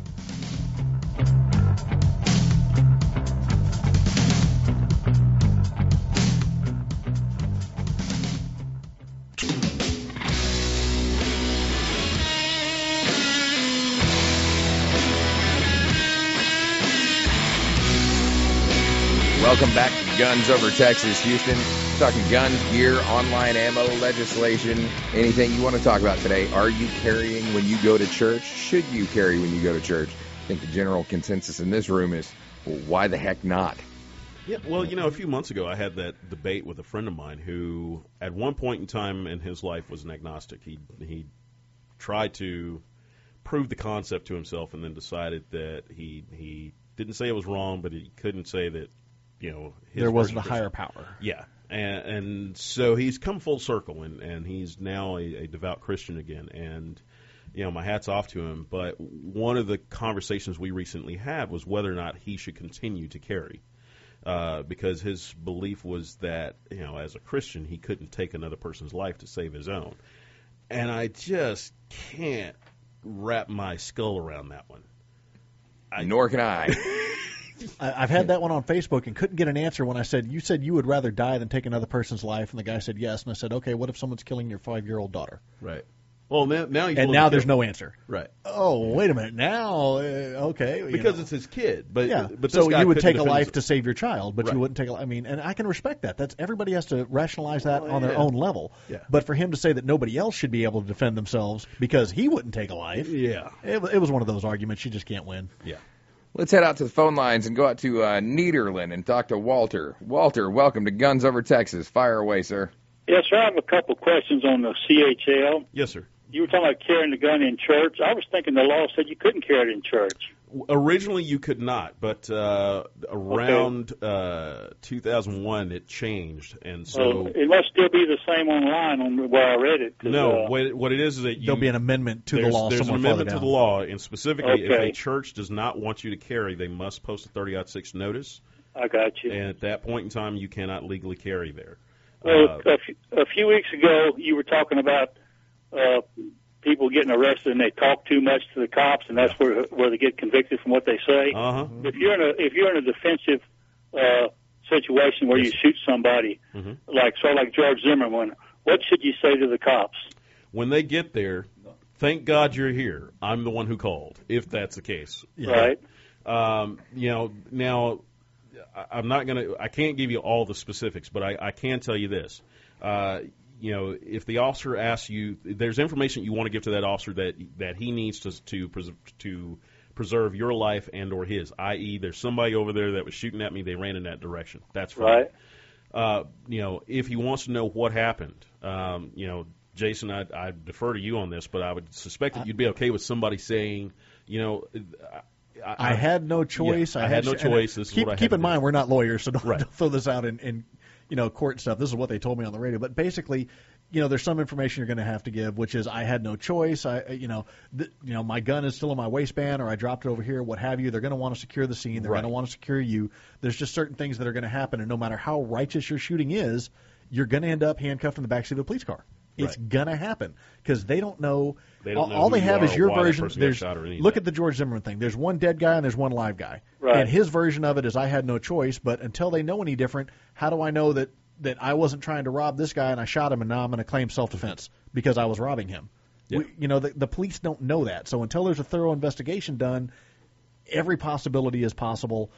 Speaker 2: Welcome back to Guns Over Texas, Houston. We're talking guns, gear, online ammo, legislation, anything you want to talk about today. Are you carrying when you go to church? Should you carry when you go to church? I think the general consensus in this room is, well, why the heck not?
Speaker 3: Yeah, well, a few months ago I had that debate with a friend of mine who, at one point in time in his life, was an agnostic. He tried to prove the concept to himself and then decided that he didn't say it was wrong, but he couldn't say that,
Speaker 4: there wasn't a higher power.
Speaker 3: Yeah, and so he's come full circle, and he's now a devout Christian again, and my hat's off to him. But one of the conversations we recently had was whether or not he should continue to carry, because his belief was that as a Christian he couldn't take another person's life to save his own, and I just can't wrap my skull around that one.
Speaker 2: Nor can I.
Speaker 4: I've had that one on Facebook and couldn't get an answer when I said, you said you would rather die than take another person's life, and the guy said yes, and I said, okay, what if someone's killing your 5-year-old daughter?
Speaker 11: Right. Well,
Speaker 4: now there's no answer.
Speaker 11: Right.
Speaker 4: Oh, wait a minute. Now, okay.
Speaker 11: Because it's his kid. But
Speaker 4: so you would take a life to save your child, but
Speaker 11: right.
Speaker 4: you wouldn't take a life. I mean, and I can respect that. That's everybody has to rationalize that on their own level.
Speaker 11: Yeah.
Speaker 4: But for him to say that nobody else should be able to defend themselves because he wouldn't take a life, it was one of those arguments you just can't win.
Speaker 11: Yeah.
Speaker 2: Let's head out to the phone lines and go out to Nederland and talk to Walter. Walter, welcome to Guns Over Texas. Fire away, sir.
Speaker 12: Yes, sir. I have a couple questions on the CHL.
Speaker 11: Yes, sir.
Speaker 12: You were talking about carrying the gun in church. I was thinking the law said you couldn't carry it in church.
Speaker 11: Originally, you could not, but around 2001, it changed, and so
Speaker 12: it must still be the same online on where I read it.
Speaker 11: No, what it is that
Speaker 4: there'll be an amendment to the law.
Speaker 11: There's an amendment to the law, and specifically, if a
Speaker 12: Okay.
Speaker 11: church does not want you to carry, they must post a 30-6 notice.
Speaker 12: I got you.
Speaker 11: And at that point in time, you cannot legally carry there.
Speaker 12: Well, a few weeks ago, you were talking about people getting arrested and they talk too much to the cops, and that's where they get convicted from what they say.
Speaker 11: Uh-huh.
Speaker 12: If you're in a defensive situation where you shoot somebody, like George Zimmerman, what should you say to the cops?
Speaker 11: When they get there, thank God you're here. I'm the one who called, if that's the case.
Speaker 12: Right.
Speaker 11: Now, I can't give you all the specifics, but I can tell you this. If the officer asks you, there's information you want to give to that officer that he needs to preserve your life and or his, i.e. there's somebody over there that was shooting at me, they ran in that direction. That's fine.
Speaker 12: Right.
Speaker 11: If he wants to know what happened, Jason, I defer to you on this, but I would suspect that you'd be okay with somebody saying,
Speaker 4: I had no choice.
Speaker 11: Yeah, I had no choice. This is what I had
Speaker 4: keep
Speaker 11: to
Speaker 4: in
Speaker 11: do.
Speaker 4: mind, we're not lawyers, so don't throw this out in court and stuff. This is what they told me on the radio. But basically, there's some information you're going to have to give, which is I had no choice. My gun is still in my waistband, or I dropped it over here, what have you. They're going to want to secure the scene. They're going to want to secure you. There's just certain things that are going to happen, and no matter how righteous your shooting is, you're going to end up handcuffed in the backseat of a police car. It's going to happen because they don't know. All they have is your version. Look at the George Zimmerman thing. There's one dead guy and there's one live guy.
Speaker 12: Right.
Speaker 4: And his version of it is I had no choice, but until they know any different, how do I know that I wasn't trying to rob this guy and I shot him and now I'm going to claim self-defense because I was robbing him?
Speaker 11: Yeah.
Speaker 4: The police don't know that. So until there's a thorough investigation done, every possibility is possible.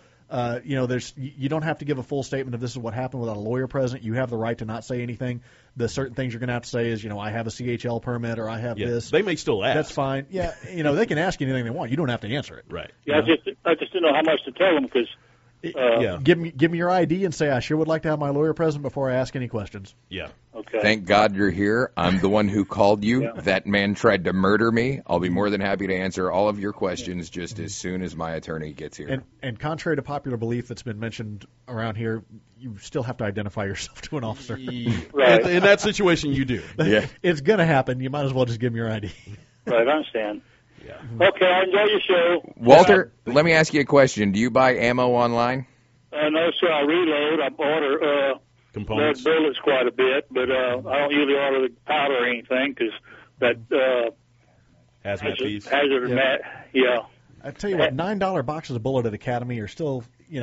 Speaker 4: You don't have to give a full statement of this is what happened without a lawyer present. You have the right to not say anything. The certain things you're going to have to say is, I have a CHL permit or I have this.
Speaker 11: They may still ask.
Speaker 4: That's fine. Yeah, they can ask you anything they want. You don't have to answer it.
Speaker 11: Right.
Speaker 12: Yeah, I just didn't know how much to tell them because.
Speaker 4: Give me your ID and say I sure would like to have my lawyer present before I ask any questions.
Speaker 11: Yeah.
Speaker 12: Okay.
Speaker 2: Thank God you're here. I'm the one who called you.
Speaker 12: Yeah.
Speaker 2: That man tried to murder me. I'll be more than happy to answer all of your questions just as soon as my attorney gets here.
Speaker 4: And contrary to popular belief that's been mentioned around here, you still have to identify yourself to an officer.
Speaker 12: Right.
Speaker 11: In that situation, you do.
Speaker 2: Yeah.
Speaker 4: It's going to happen. You might as well just give them your ID.
Speaker 12: Right, I understand.
Speaker 11: Yeah.
Speaker 12: Okay, I enjoy your show.
Speaker 2: Walter, let me ask you a question. Do you buy ammo online?
Speaker 12: No, sir, I reload. I order
Speaker 11: Components?
Speaker 12: lead bullets quite a bit, but I don't usually order the powder or anything because that
Speaker 11: Hazmat piece?
Speaker 12: hazard yeah.
Speaker 4: I tell you what, $9 boxes of bullet at Academy are still,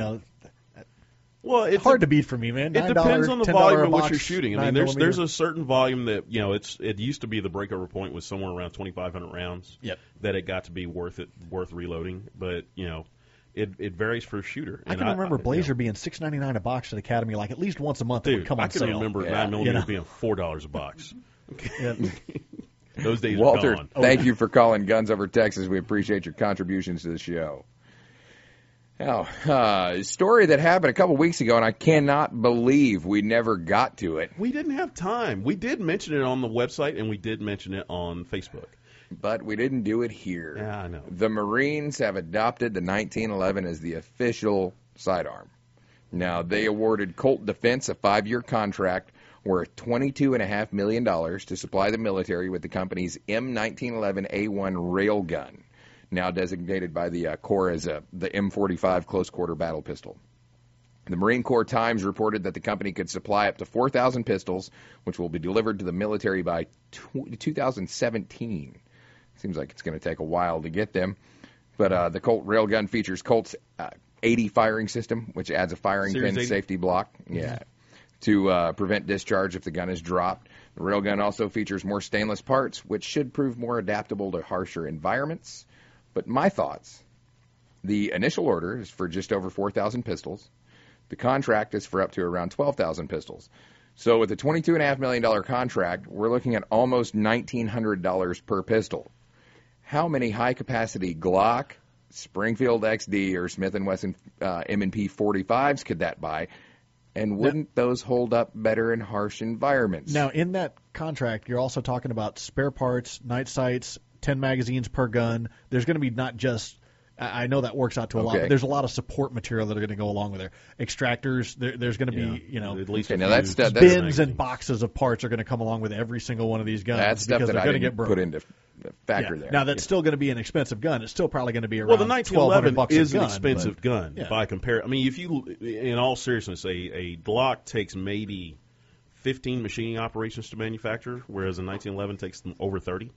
Speaker 11: Well, it's
Speaker 4: hard to beat for me, man.
Speaker 11: It depends on the volume of what you're shooting. I mean, there's
Speaker 4: a
Speaker 11: a certain volume that it used to be the breakover point was somewhere around 2,500 rounds.
Speaker 4: Yep.
Speaker 11: That it got to be worth reloading, but it varies for a shooter.
Speaker 4: I can remember Blazer being $6.99 a box at Academy, like at least once a month.
Speaker 11: Dude,
Speaker 4: it would come on
Speaker 11: I can
Speaker 4: sale.
Speaker 11: remember 9mm being $4 a box.
Speaker 4: Yeah.
Speaker 2: Those days Walter, are gone. Thank you for calling Guns Over Texas. We appreciate your contributions to the show. Now, a story that happened a couple weeks ago, and I cannot believe we never got to it.
Speaker 11: We didn't have time. We did mention it on the website, and we did mention it on Facebook.
Speaker 2: But we didn't do it here.
Speaker 11: Yeah, I know.
Speaker 2: The Marines have adopted the 1911 as the official sidearm. Now, they awarded Colt Defense a 5-year contract worth $22.5 million to supply the military with the company's M1911A1 railgun, now designated by the Corps as the M45 close-quarter battle pistol. The Marine Corps Times reported that the company could supply up to 4,000 pistols, which will be delivered to the military by 2017. Seems like it's going to take a while to get them. But the Colt railgun features Colt's 80 firing system, which adds a firing
Speaker 11: Series
Speaker 2: pin
Speaker 11: 80.
Speaker 2: safety block. Yeah. To prevent discharge if the gun is dropped. The railgun also features more stainless parts, which should prove more adaptable to harsher environments. But my thoughts, the initial order is for just over 4,000 pistols. The contract is for up to around 12,000 pistols. So with a $22.5 million contract, we're looking at almost $1,900 per pistol. How many high-capacity Glock, Springfield XD, or Smith & Wesson M&P 45s could that buy? And wouldn't those hold up better in harsh environments?
Speaker 4: Now, in that contract, you're also talking about spare parts, night sights, 10 magazines per gun. There's going to be not just, I know that works out to a lot, but there's a lot of support material that are going to go along with it. Extractors, there's going to be,
Speaker 11: at least
Speaker 4: bins and boxes of parts are going to come along with every single one of these guns.
Speaker 2: That's stuff
Speaker 4: because
Speaker 2: that
Speaker 4: they're
Speaker 2: I
Speaker 4: going to
Speaker 2: didn't
Speaker 4: get
Speaker 2: put into factor there.
Speaker 4: Now, that's still going to be an expensive gun. It's still probably going to be around
Speaker 11: well, the 1911 is
Speaker 4: $1,200
Speaker 11: an expensive gun
Speaker 4: yeah.
Speaker 11: by comparison. I mean, if you, in all seriousness, a Glock takes maybe 15 machining operations to manufacture, whereas a 1911 takes them over 30.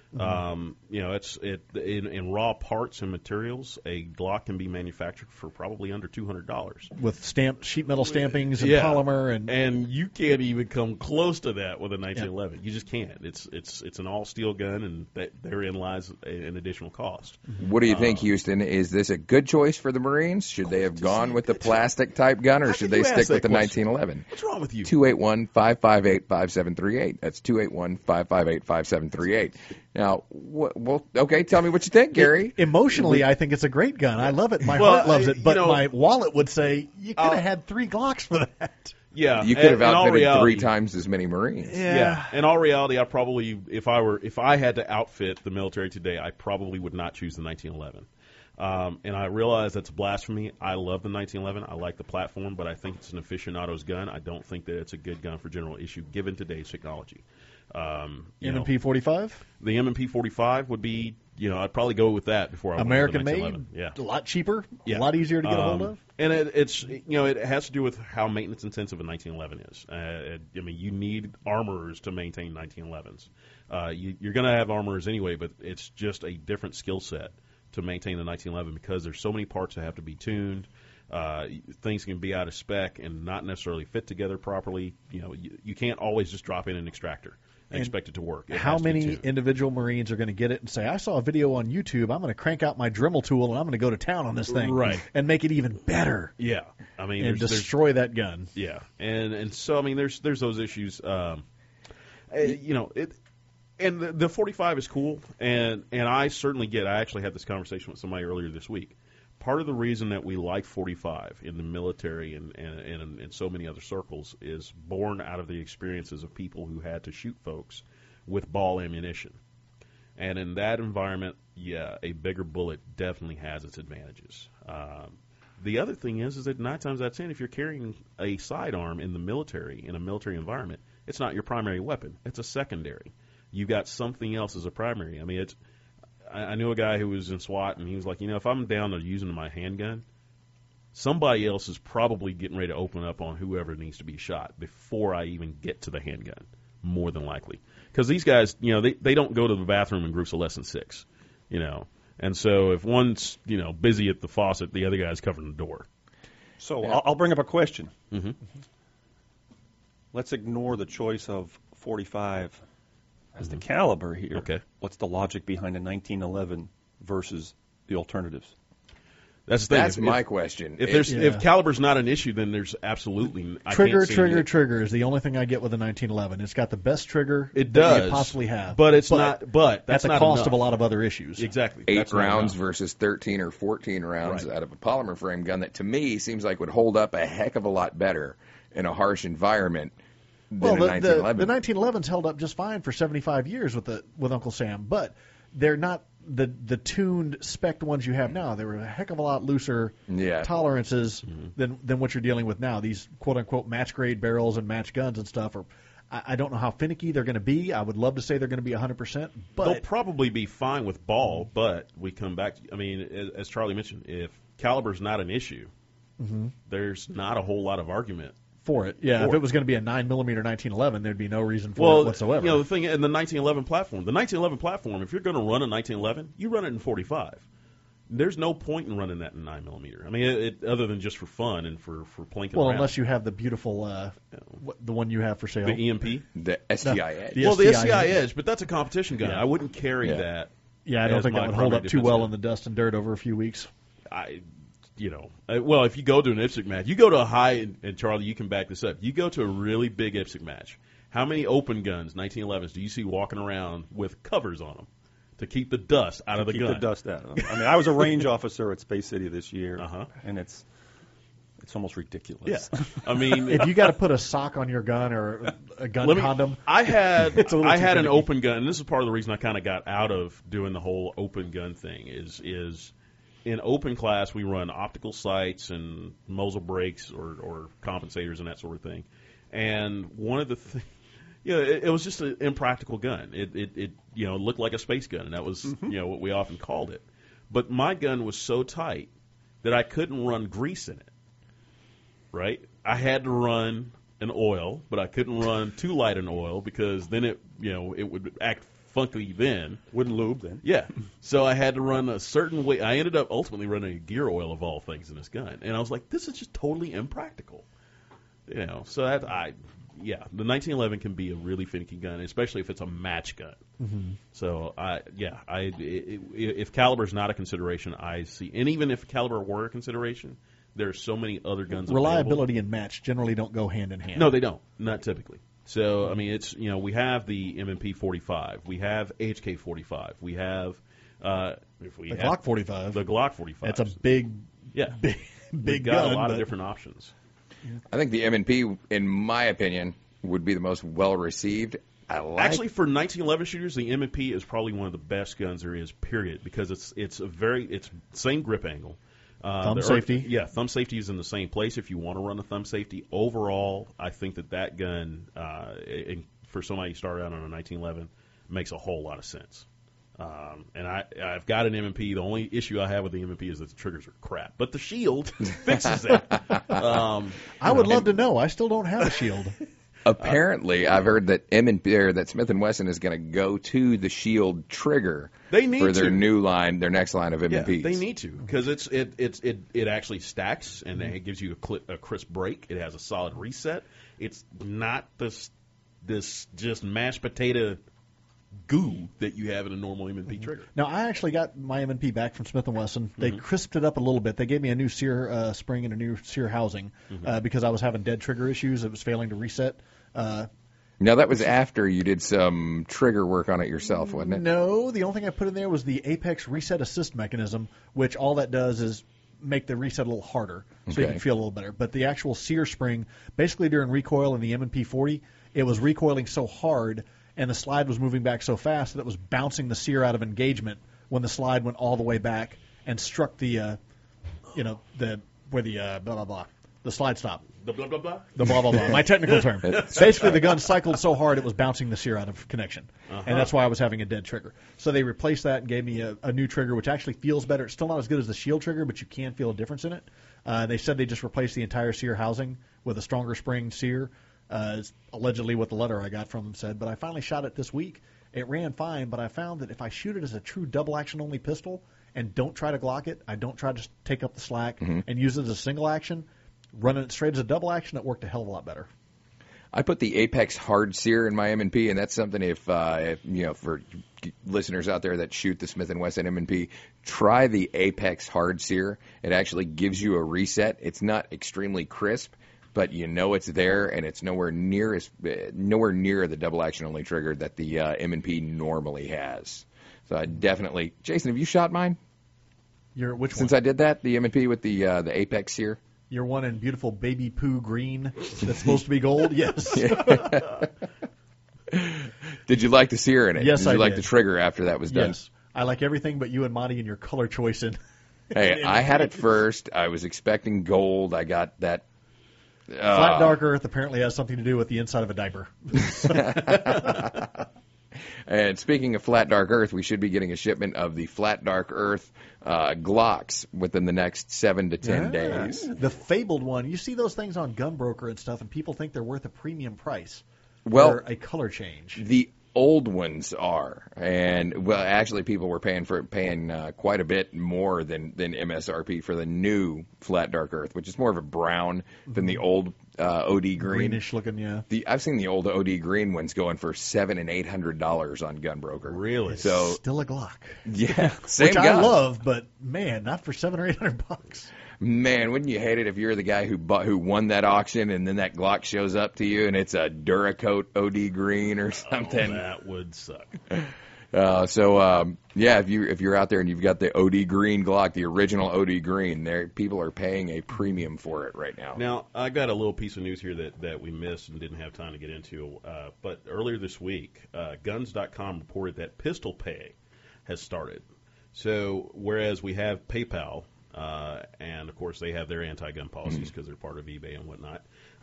Speaker 11: In raw parts and materials, a Glock can be manufactured for probably under $200
Speaker 4: with sheet metal stampings and polymer,
Speaker 11: and you can't even come close to that with a 1911. You just can't. It's an all steel gun, and therein lies an additional cost.
Speaker 2: What do you think, Houston? Is this a good choice for the Marines? Should they have gone with the plastic type gun, or should they stick with the 1911?
Speaker 11: What's wrong with you?
Speaker 2: 281-558-5738. That's 281-558-5738. Now, okay, tell me what you think, Gary.
Speaker 4: Emotionally, I think it's a great gun. I love it. My heart loves it. But my wallet would say, you could have had 3 Glocks for that.
Speaker 11: Yeah,
Speaker 2: you could have outfitted 3 times as many Marines.
Speaker 11: Yeah. In all reality, I probably, if I had to outfit the military today, I probably would not choose the 1911. And I realize that's blasphemy. I love the 1911. I like the platform, but I think it's an aficionado's gun. I don't think that it's a good gun for general issue given today's technology.
Speaker 4: M&P 45?
Speaker 11: The M&P 45 would be, I'd probably go with that before I
Speaker 4: American
Speaker 11: went with the
Speaker 4: made,
Speaker 11: 1911. Yeah.
Speaker 4: a lot cheaper, a lot easier to get a hold of.
Speaker 11: And it has to do with how maintenance intensive a 1911 is. You need armorers to maintain 1911s. You're going to have armorers anyway, but it's just a different skill set to maintain the 1911 because there's so many parts that have to be tuned. Things can be out of spec and not necessarily fit together properly. You can't always just drop in an extractor and expect it to work.
Speaker 4: How many individual Marines are going to get it and say, I saw a video on YouTube, I'm going to crank out my Dremel tool and I'm going to go to town on this thing and make it even better.
Speaker 11: Yeah.
Speaker 4: And destroy that gun.
Speaker 11: Yeah. And so, there's those issues. And the 45 is cool, and I certainly I actually had this conversation with somebody earlier this week. Part of the reason that we like 45 in the military and in so many other circles is born out of the experiences of people who had to shoot folks with ball ammunition. And in that environment, a bigger bullet definitely has its advantages. The other thing is that 9 times out of 10, if you're carrying a sidearm in the military, in a military environment, it's not your primary weapon. It's a secondary. You've got something else as a primary. I knew a guy who was in SWAT, and he was like, if I'm down to using my handgun, somebody else is probably getting ready to open up on whoever needs to be shot before I even get to the handgun, more than likely. Because these guys, they don't go to the bathroom in groups of less than 6, And so if one's, busy at the faucet, the other guy's covering the door.
Speaker 5: So I'll bring up a question.
Speaker 11: Mm-hmm.
Speaker 5: Let's ignore the choice of 45 as the caliber here.
Speaker 11: Okay.
Speaker 5: What's the logic behind a 1911 versus the alternatives?
Speaker 11: That's the thing.
Speaker 2: That's my question.
Speaker 11: If caliber's not an issue, then there's absolutely
Speaker 4: trigger is the only thing I get with a 1911. It's got the best trigger
Speaker 11: that
Speaker 4: you could possibly have,
Speaker 11: but it's not. But
Speaker 4: that's
Speaker 11: at
Speaker 4: the cost
Speaker 11: enough.
Speaker 4: of a lot of other issues.
Speaker 11: Exactly.
Speaker 2: 8 rounds versus 13 or 14 rounds out of a polymer frame gun that to me seems like would hold up a heck of a lot better in a harsh environment.
Speaker 4: Well, the 1911s held up just fine for 75 years with Uncle Sam, but they're not the tuned spec ones you have now. They were a heck of a lot looser tolerances than what you're dealing with now. These quote unquote match grade barrels and match guns and stuff are. I don't know how finicky they're going to be. I would love to say they're going to be 100%, but
Speaker 11: they'll probably be fine with ball. But we come back. As Charlie mentioned, if caliber's not an issue, there's not a whole lot of argument
Speaker 4: for it. Yeah, if it was going to be a 9mm 1911, there'd be no reason for it whatsoever.
Speaker 11: The thing in the 1911 platform, if you're going to run a 1911, you run it in 45. there's no point in running that in 9mm. I mean, other than just for fun and for plinking
Speaker 4: Well,
Speaker 11: around.
Speaker 4: unless you have the beautiful, the one you have for sale.
Speaker 11: The EMP?
Speaker 2: The STI Edge.
Speaker 11: The STI Edge, but that's a competition gun. I wouldn't carry that.
Speaker 4: Yeah, I don't think that would hold up too well in the dust and dirt over a few weeks.
Speaker 11: Well, if you go to an IPSC match, you go to a high, and Charlie, you can back this up. You go to a really big IPSC match. How many open guns, 1911s, do you see walking around with covers on them to keep the dust out of the gun?
Speaker 5: Keep the dust out of them. I mean, I was a range officer at Space City this year, and it's almost ridiculous.
Speaker 11: Yeah. I mean,
Speaker 4: if you got to put a sock on your gun or a gun condom,
Speaker 11: I had an open gun, and this is part of the reason I kind of got out of doing the whole open gun thing. Is in open class we run optical sights and muzzle brakes or compensators and that sort of thing. And one of the things, it was just an impractical gun. It looked like a space gun, and that was what we often called it. But my gun was so tight that I couldn't run grease in it. Right? I had to run an oil, but I couldn't run too light an oil because then it would act funky then.
Speaker 5: Wouldn't lube then.
Speaker 11: Yeah. So I had to run a certain way. I ended up ultimately running a gear oil of all things in this gun. And I was like, this is just totally impractical. So the 1911 can be a really finicky gun, especially if it's a match gun.
Speaker 4: Mm-hmm.
Speaker 11: So if caliber's not a consideration, I see, and even if caliber were a consideration, there's so many other guns.
Speaker 4: Reliability and match generally don't go hand in hand.
Speaker 11: No, they don't. Not typically. So I mean, it's we have the M&P 45, we have HK 45, we have
Speaker 4: Glock 45,
Speaker 11: the Glock 45.
Speaker 4: It's a big
Speaker 11: We've got
Speaker 4: gun,
Speaker 11: a lot of different options.
Speaker 2: I think the M&P, in my opinion, would be the most well received.
Speaker 11: Actually, for 1911 shooters, the M&P is probably one of the best guns there is. Period, because it's same grip angle.
Speaker 4: Thumb safety.
Speaker 11: Yeah, thumb safety is in the same place if you want to run a thumb safety. Overall, I think that gun, for somebody who started out on a 1911, makes a whole lot of sense. And I've got an M&P. The only issue I have with the M&P is that the triggers are crap. But the shield fixes that.
Speaker 4: I would love to know. I still don't have a shield.
Speaker 2: Apparently, I've heard that that Smith & Wesson is going to go to the shield trigger for their new line, their next line of M&Ps.
Speaker 11: Yeah, they need to, because it actually stacks and it gives you a crisp break. It has a solid reset. It's not this just mashed potato goo that you have in a normal M&P trigger.
Speaker 4: Now, I actually got my M&P back from Smith & Wesson. They crisped it up a little bit. They gave me a new sear spring and a new sear housing because I was having dead trigger issues. It was failing to reset.
Speaker 2: Now, that was after you did some trigger work on it yourself, wasn't it?
Speaker 4: No, the only thing I put in there was the Apex Reset Assist mechanism, which all that does is make the reset a little harder so you can feel a little better. But the actual sear spring, basically during recoil in the M&P 40, it was recoiling so hard and the slide was moving back so fast that it was bouncing the sear out of engagement when the slide went all the way back and struck the, the blah, blah, blah, the slide stop.
Speaker 11: The blah, blah, blah?
Speaker 4: The blah, blah, blah. My technical term. Basically, the gun cycled so hard it was bouncing the sear out of connection. And that's why I was having a dead trigger. So they replaced that and gave me a new trigger, which actually feels better. It's still not as good as the shield trigger, but you can feel a difference in it. They said they just replaced the entire sear housing with a stronger spring sear. It's allegedly what the letter I got from them said. But I finally shot it this week. It ran fine, but I found that if I shoot it as a true double-action-only pistol and don't try to Glock it, I don't try to take up the slack and use it as a single action, running it straight as a double action, it worked a hell of a lot better.
Speaker 2: I put the Apex Hard Sear in my M&P, and that's something if for listeners out there that shoot the Smith & Wesson M&P, try the Apex Hard Sear. It actually gives you a reset. It's not extremely crisp, but you know it's there, and it's nowhere near the double action only trigger that the M&P normally has. So I definitely, Jason, have you shot mine?
Speaker 4: Which one?
Speaker 2: Since I did that, the M&P with the Apex Sear.
Speaker 4: Your one in beautiful baby poo green that's supposed to be gold? Yes.
Speaker 2: Did you like the sear in it?
Speaker 4: Yes, I did.
Speaker 2: Did you like the trigger after that was done?
Speaker 4: Yes. I like everything but you and Monty and your color choice in.
Speaker 2: Hey, I had it first. I was expecting gold. I got that.
Speaker 4: Flat dark earth apparently has something to do with the inside of a diaper.
Speaker 2: And speaking of flat dark earth, we should be getting a shipment of the flat dark earth Glocks within the next 7 to 10 days.
Speaker 4: The fabled one. You see those things on Gunbroker and stuff, and people think they're worth a premium price.
Speaker 2: Well,
Speaker 4: or a color change.
Speaker 2: The old ones are, and well, actually, people were paying quite a bit more than MSRP for the new Flat Dark Earth, which is more of a brown than the old OD green.
Speaker 4: Greenish looking, yeah.
Speaker 2: I've seen the old OD green ones going for $700 and $800 on Gunbroker.
Speaker 11: Really?
Speaker 2: So
Speaker 4: still a Glock.
Speaker 2: Yeah, same
Speaker 4: which
Speaker 2: gun.
Speaker 4: I love, but man, not for $700 or $800.
Speaker 2: Man, wouldn't you hate it if you're the guy who won that auction and then that Glock shows up to you and it's a Duracoat OD green or something?
Speaker 11: Oh, that would suck.
Speaker 2: Yeah, if you're out there and you've got the OD green Glock, the original OD green, people are paying a premium for it right now.
Speaker 11: Now, I got a little piece of news here that we missed and didn't have time to get into. But earlier this week, Guns.com reported that Pistol Pay has started. So whereas we have PayPal, and of course they have their anti-gun policies because they're part of eBay and whatnot,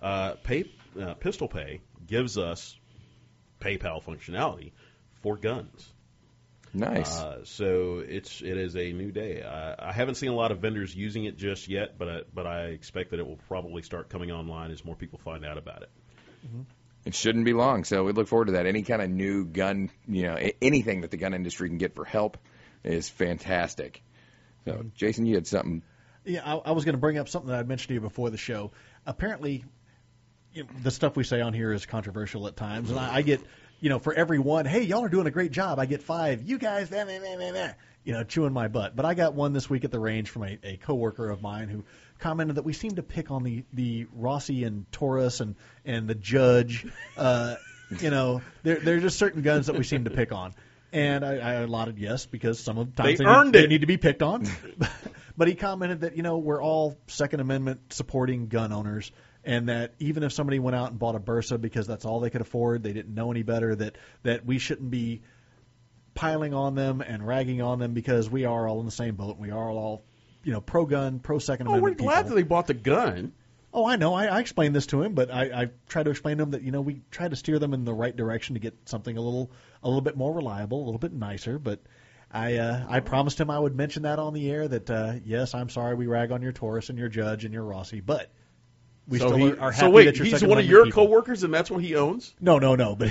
Speaker 11: Pistol Pay gives us PayPal functionality for guns.
Speaker 2: Nice.
Speaker 11: So it is a new day. I haven't seen a lot of vendors using it just yet, but I expect that it will probably start coming online as more people find out about it.
Speaker 2: Mm-hmm. It shouldn't be long, so we look forward to that. Any kind of new gun, anything that the gun industry can get for help is fantastic. So, Jason, you had something.
Speaker 4: Yeah, I was going to bring up something that I mentioned to you before the show. Apparently, the stuff we say on here is controversial at times, and I get, for every one, hey, y'all are doing a great job, I get 5. You guys, chewing my butt. But I got one this week at the range from a coworker of mine who commented that we seem to pick on the Rossi and Taurus and the Judge. There are just certain guns that we seem to pick on. And I allotted yes, because some of the times they need to be picked on. But he commented that, we're all Second Amendment supporting gun owners, and that even if somebody went out and bought a Bersa because that's all they could afford, they didn't know any better, that we shouldn't be piling on them and ragging on them because we are all in the same boat. We are all, pro-gun, pro-Second Amendment
Speaker 11: we're glad that they bought the gun.
Speaker 4: Oh, I know. I explained this to him, but I tried to explain to him that, we try to steer them in the right direction to get something a little bit more reliable, a little bit nicer. But I promised him I would mention that on the air, that, yes, I'm sorry we rag on your Taurus and your Judge and your Rossi, but we are happy
Speaker 11: so wait,
Speaker 4: that you're
Speaker 11: he's
Speaker 4: Second
Speaker 11: one of
Speaker 4: Amendment
Speaker 11: your
Speaker 4: people.
Speaker 11: coworkers, and that's what he owns?
Speaker 4: No, but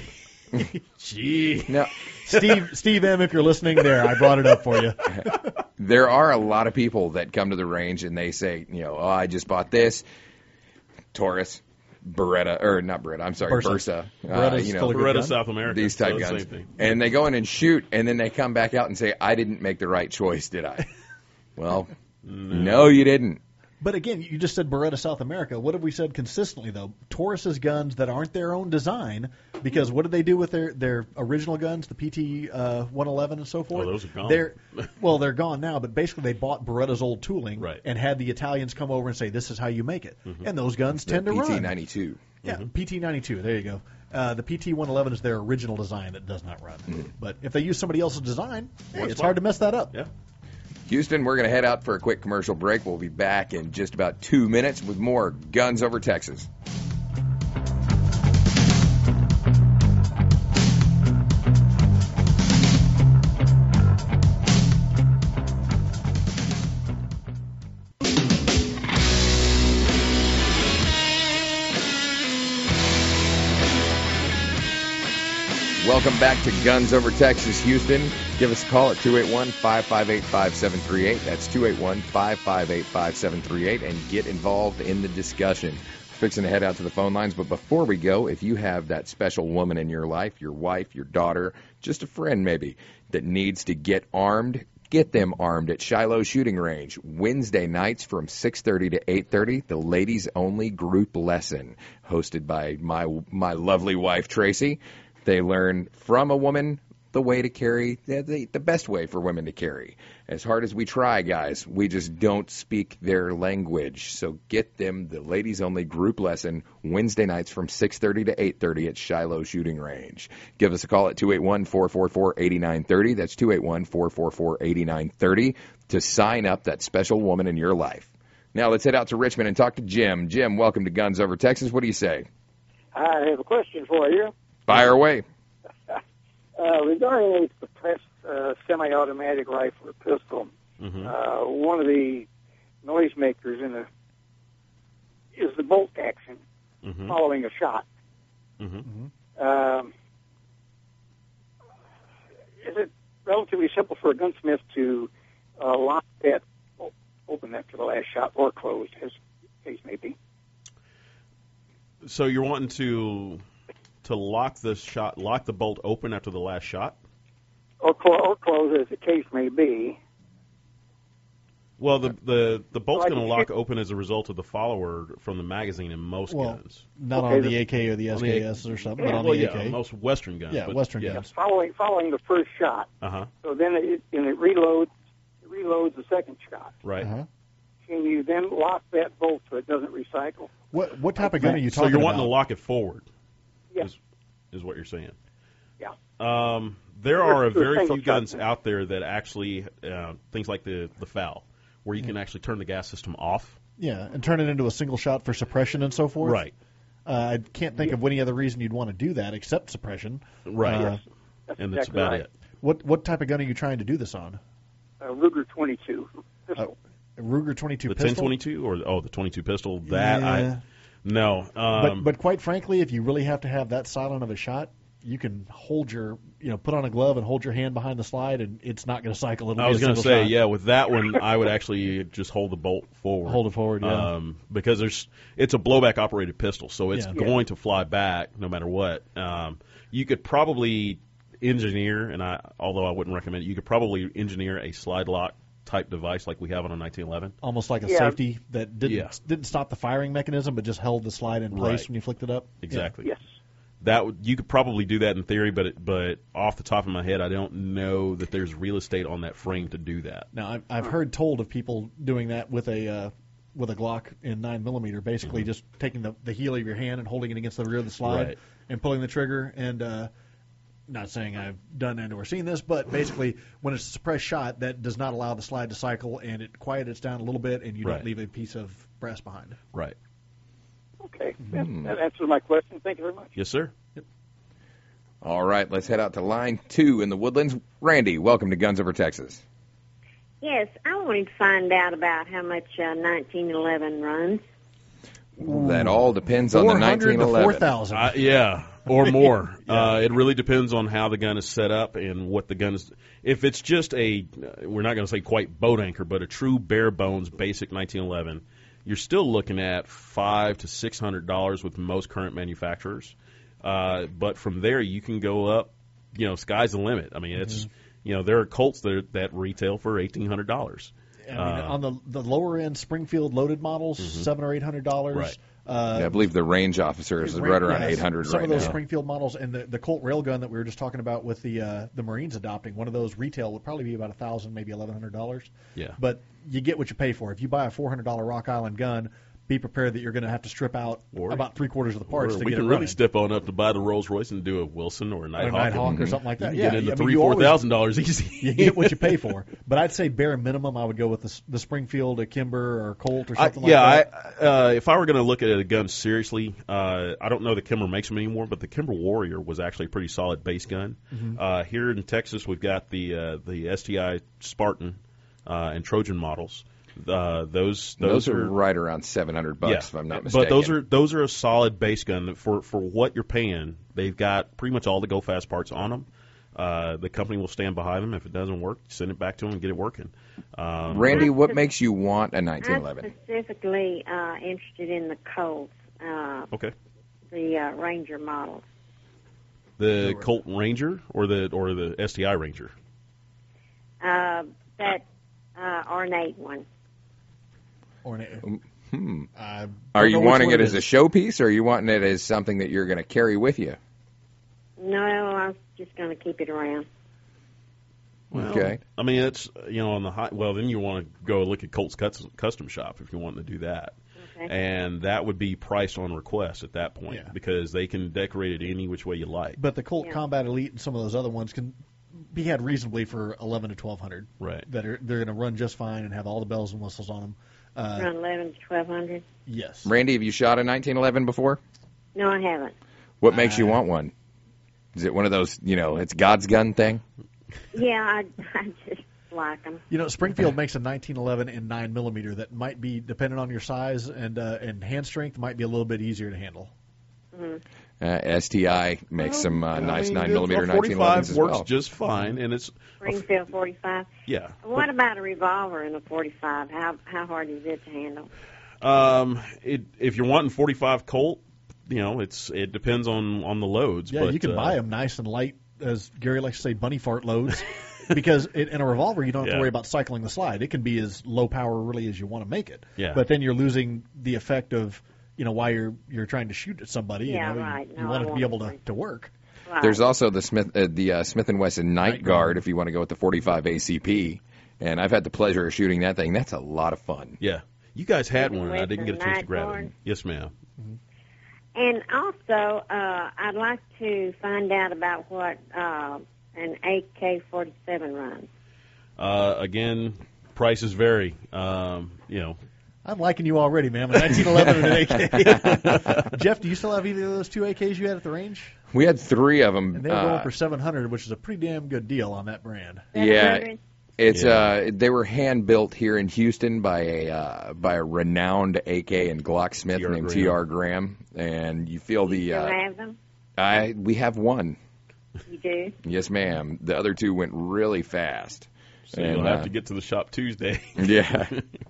Speaker 11: gee.
Speaker 2: Now,
Speaker 4: Steve M., if you're listening there, I brought it up for you.
Speaker 2: There are a lot of people that come to the range and they say, I just bought this. Taurus, Beretta, or not Beretta, I'm sorry, Bersa.
Speaker 11: Beretta South America.
Speaker 2: These type guns.
Speaker 11: Same thing.
Speaker 2: And they go in and shoot, and then they come back out and say, I didn't make the right choice, did I? Well, no, you didn't.
Speaker 4: But again, you just said Beretta South America. What have we said consistently, though? Taurus's guns that aren't their own design, because what did they do with their original guns, the PT 111 and so forth?
Speaker 11: Oh, those are gone.
Speaker 4: They're gone now, but basically they bought Beretta's old tooling and had the Italians come over and say, this is how you make it. Mm-hmm. And those guns tend to run.
Speaker 2: PT-92.
Speaker 4: Yeah, PT-92, there you go. The PT-111 is their original design that does not run. Mm-hmm. But if they use somebody else's design, it's hard to mess that up.
Speaker 11: Yeah.
Speaker 2: Houston, we're going to head out for a quick commercial break. We'll be back in just about 2 minutes with more Guns Over Texas. Welcome back to Guns Over Texas, Houston. Give us a call at 281-558-5738. That's 281-558-5738, and get involved in the discussion. We're fixing to head out to the phone lines, but before we go, if you have that special woman in your life, your wife, your daughter, just a friend maybe, that needs to get armed, get them armed at Shiloh Shooting Range. Wednesday nights from 6:30 to 8:30, the ladies-only group lesson, hosted by my lovely wife, Tracy. They learn from a woman the way to carry, the best way for women to carry. As hard as we try, guys, we just don't speak their language. So get them the ladies-only group lesson Wednesday nights from 6:30 to 8:30 at Shiloh Shooting Range. Give us a call at 281-444-8930. That's 281-444-8930 to sign up that special woman in your life. Now let's head out to Richmond and talk to Jim. Jim, welcome to Guns Over Texas. What do you say?
Speaker 13: I have a question for you.
Speaker 2: Fire away.
Speaker 13: Regarding a suppressed semi-automatic rifle or pistol, one of the noisemakers is the bolt action following a shot. is it relatively simple for a gunsmith to lock that open after the last shot or closed, as the case may be?
Speaker 11: So you're wanting to lock the bolt open after the last shot?
Speaker 13: Or close, as the case may be.
Speaker 11: Well, the bolt's going to lock open as a result of the follower from the magazine in most guns.
Speaker 4: Not on the AK or the SKS or something, but on the AK.
Speaker 11: Most Western guns.
Speaker 4: Yeah, Western guns.
Speaker 13: Following the first shot.
Speaker 11: Uh-huh.
Speaker 13: So then it reloads the second shot.
Speaker 11: Right.
Speaker 4: Uh-huh.
Speaker 13: Can you then lock that bolt so it doesn't recycle?
Speaker 4: What type of gun are you talking about?
Speaker 11: So you're wanting to lock it forward?
Speaker 13: Yes.
Speaker 11: Is what you're saying?
Speaker 13: Yeah.
Speaker 11: There are very few guns out there that actually, things like the FAL, where you can actually turn the gas system off.
Speaker 4: Yeah, and turn it into a single shot for suppression and so forth.
Speaker 11: Right.
Speaker 4: I can't think of any other reason you'd want to do that except suppression.
Speaker 11: Right. And that's about it.
Speaker 4: What type of gun are you trying to do this on?
Speaker 13: Ruger 22 pistol.
Speaker 4: Ruger 22
Speaker 11: the
Speaker 4: pistol?
Speaker 11: 1022 or the 22 pistol? No.
Speaker 4: But quite frankly, if you really have to have that silent of a shot, you can hold put on a glove and hold your hand behind the slide, and it's not going to cycle.
Speaker 11: I was going to say, yeah, with that one, I would actually just hold the bolt forward.
Speaker 4: Hold it forward, yeah.
Speaker 11: Because it's a blowback operated pistol, so it's going to fly back no matter what. You could probably engineer, although I wouldn't recommend it, you could probably engineer a slide lock type device like we have on a 1911.
Speaker 4: Almost like a safety that didn't stop the firing mechanism, but just held the slide in place when you flicked it up.
Speaker 11: Exactly.
Speaker 13: Yes.
Speaker 11: You could probably do that in theory, but off the top of my head, I don't know that there's real estate on that frame to do that.
Speaker 4: Now, I've heard told of people doing that with a Glock in 9mm, basically just taking the heel of your hand and holding it against the rear of the slide and pulling the trigger. And not saying I've done it or seen this, but basically when it's a suppressed shot, that does not allow the slide to cycle, and it quiets down a little bit, and you don't leave a piece of brass behind.
Speaker 11: Right.
Speaker 13: Okay. That answers my question. Thank you very much.
Speaker 11: Yes, sir.
Speaker 4: Yep.
Speaker 2: All right, let's head out to line 2 in the Woodlands. Randy, welcome to Guns Over Texas.
Speaker 14: Yes, I wanted to find out about how much 1911 runs.
Speaker 2: That all depends on the 1911.
Speaker 4: 4,000.
Speaker 11: Yeah, or more. It really depends on how the gun is set up and what the gun is. If it's just we're not going to say quite boat anchor, but a true bare bones basic 1911, you're still looking at $500 to $600 with most current manufacturers. But from there, you can go up. Sky's the limit. I mean, it's there are Colts that retail for $1,800.
Speaker 4: On the lower end Springfield loaded models, $700 or $800.
Speaker 2: Right. I believe the range officer is right around 800
Speaker 4: Some
Speaker 2: right
Speaker 4: of those
Speaker 2: now.
Speaker 4: Springfield models, and the Colt railgun that we were just talking about with the Marines adopting, one of those retail would probably be about $1,000, maybe $1,100.
Speaker 11: Yeah.
Speaker 4: But you get what you pay for. If you buy a $400 Rock Island gun, be prepared that you're going to have to strip out about 3/4 of the parts to get it running.
Speaker 11: We can really step on up to buy the Rolls Royce and do a Wilson or a Nighthawk.
Speaker 4: Or something like that.
Speaker 11: You can get into $3,000-$4,000 easy.
Speaker 4: You get what you pay for. But I'd say bare minimum, I would go with the Springfield, a Kimber, or Colt, or something like that.
Speaker 11: If I were going to look at a gun seriously, I don't know that Kimber makes them anymore, but the Kimber Warrior was actually a pretty solid base gun.
Speaker 4: Mm-hmm.
Speaker 11: Here in Texas, we've got the STI Spartan and Trojan models. Those
Speaker 2: are right around $700, if I'm not mistaken.
Speaker 11: But those are a solid base gun for what you're paying. They've got pretty much all the go fast parts on them. The company will stand behind them. If it doesn't work, send it back to them and get it working.
Speaker 2: Randy, what makes you want a 1911?
Speaker 14: I'm specifically interested in the Colts.
Speaker 11: Okay.
Speaker 14: The Ranger models.
Speaker 11: The Colt Ranger or the STI Ranger?
Speaker 14: That ornate one.
Speaker 2: Are you wanting it as a showpiece, or are you wanting it as something that you're going to carry with you?
Speaker 14: No, I'm just going to keep it around.
Speaker 11: Well,
Speaker 2: okay.
Speaker 11: I mean, it's on the high. Well, then you want to go look at Colt's Custom Shop if you want to do that, and that would be priced on request at that point because they can decorate it any which way you like.
Speaker 4: But the Colt Combat Elite and some of those other ones can be had reasonably for $1,100 to $1,200.
Speaker 11: Right.
Speaker 4: They're going to run just fine and have all the bells and whistles on them.
Speaker 14: Around $1,100 to $1,200.
Speaker 4: Yes.
Speaker 2: Randy, have you shot a 1911 before?
Speaker 14: No, I haven't.
Speaker 2: What makes you want one? Is it one of those, it's God's gun thing?
Speaker 14: Yeah, I just like them.
Speaker 4: Springfield makes a 1911 in 9mm that might be, depending on your size and hand strength, might be a little bit easier to handle.
Speaker 14: Mm-hmm.
Speaker 2: STI makes some nice 9mm
Speaker 3: 45
Speaker 2: 1911s as
Speaker 3: works
Speaker 2: well.
Speaker 3: just fine, and it's
Speaker 14: Springfield 45.
Speaker 3: yeah.
Speaker 14: What about a revolver in a 45? How hard is it to handle?
Speaker 3: If you're wanting 45 Colt, it depends on the loads.
Speaker 4: Yeah,
Speaker 3: but,
Speaker 4: you can buy them nice and light, as Gary likes to say, bunny fart loads. Because in a revolver, you don't have to worry about cycling the slide. It can be as low power really as you want to make it.
Speaker 3: Yeah.
Speaker 4: But then you're losing the effect of, while you're trying to shoot at somebody.
Speaker 14: Yeah, right.
Speaker 4: You want it to be able to work.
Speaker 14: Right.
Speaker 2: There's also the Smith & Wesson Night Guard if you want to go with the 45 ACP. And I've had the pleasure of shooting that thing. That's a lot of fun.
Speaker 3: Yeah. You guys had one, and I
Speaker 14: With
Speaker 3: didn't
Speaker 14: the
Speaker 3: get a chance to
Speaker 14: night
Speaker 3: grab
Speaker 14: guard?
Speaker 3: it. Yes, ma'am.
Speaker 14: And also, I'd like to find out about what an AK-47 runs.
Speaker 3: Again, prices vary.
Speaker 4: I'm liking you already, ma'am. A 1911 and an AK. Jeff, do you still have either of those two AKs you had at the range?
Speaker 2: We had 3 of them.
Speaker 4: And they were going for $700, which is a pretty damn good deal on that brand.
Speaker 2: Yeah. It's they were hand built here in Houston by a renowned AK and Glocksmith named T.R. Graham, and you feel the.
Speaker 14: You have them?
Speaker 2: We have one.
Speaker 14: You do?
Speaker 2: Yes, ma'am. The other 2 went really fast.
Speaker 3: So you'll have to get to the shop Tuesday.
Speaker 2: Yeah.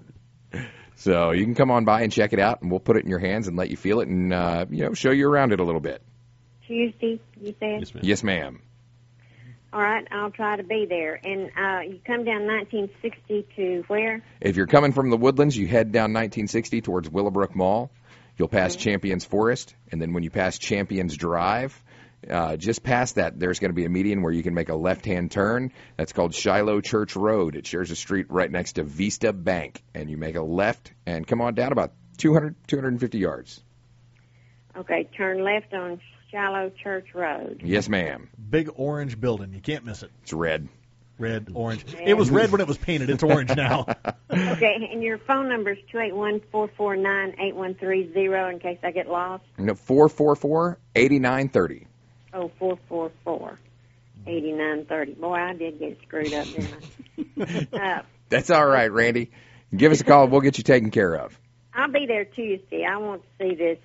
Speaker 2: So you can come on by and check it out, and we'll put it in your hands and let you feel it, and show you around it a little bit.
Speaker 14: Tuesday, you said?
Speaker 3: Yes, ma'am.
Speaker 2: Yes, ma'am.
Speaker 14: All right, I'll try to be there. And you come down 1960 to where?
Speaker 2: If you're coming from the Woodlands, you head down 1960 towards Willowbrook Mall. You'll pass Champions Forest, and then when you pass Champions Drive, just past that, there's going to be a median where you can make a left-hand turn. That's called Shiloh Church Road. It shares a street right next to Vista Bank, and you make a left and come on down about 250 yards.
Speaker 14: Okay, turn left on Shiloh Church Road.
Speaker 2: Yes, ma'am.
Speaker 4: Big orange building. You can't miss it.
Speaker 2: It's red.
Speaker 4: Red, orange. It was red when it was painted. It's orange now.
Speaker 14: Okay, and your phone number is 281-449-8130 in case I get lost.
Speaker 2: No, 444-8930.
Speaker 14: Oh, 444-8930. Boy, I did get screwed up, didn't I?
Speaker 2: That's all right, Randy. Give us a call. We'll get you taken care of.
Speaker 14: I'll be there Tuesday. I want to see this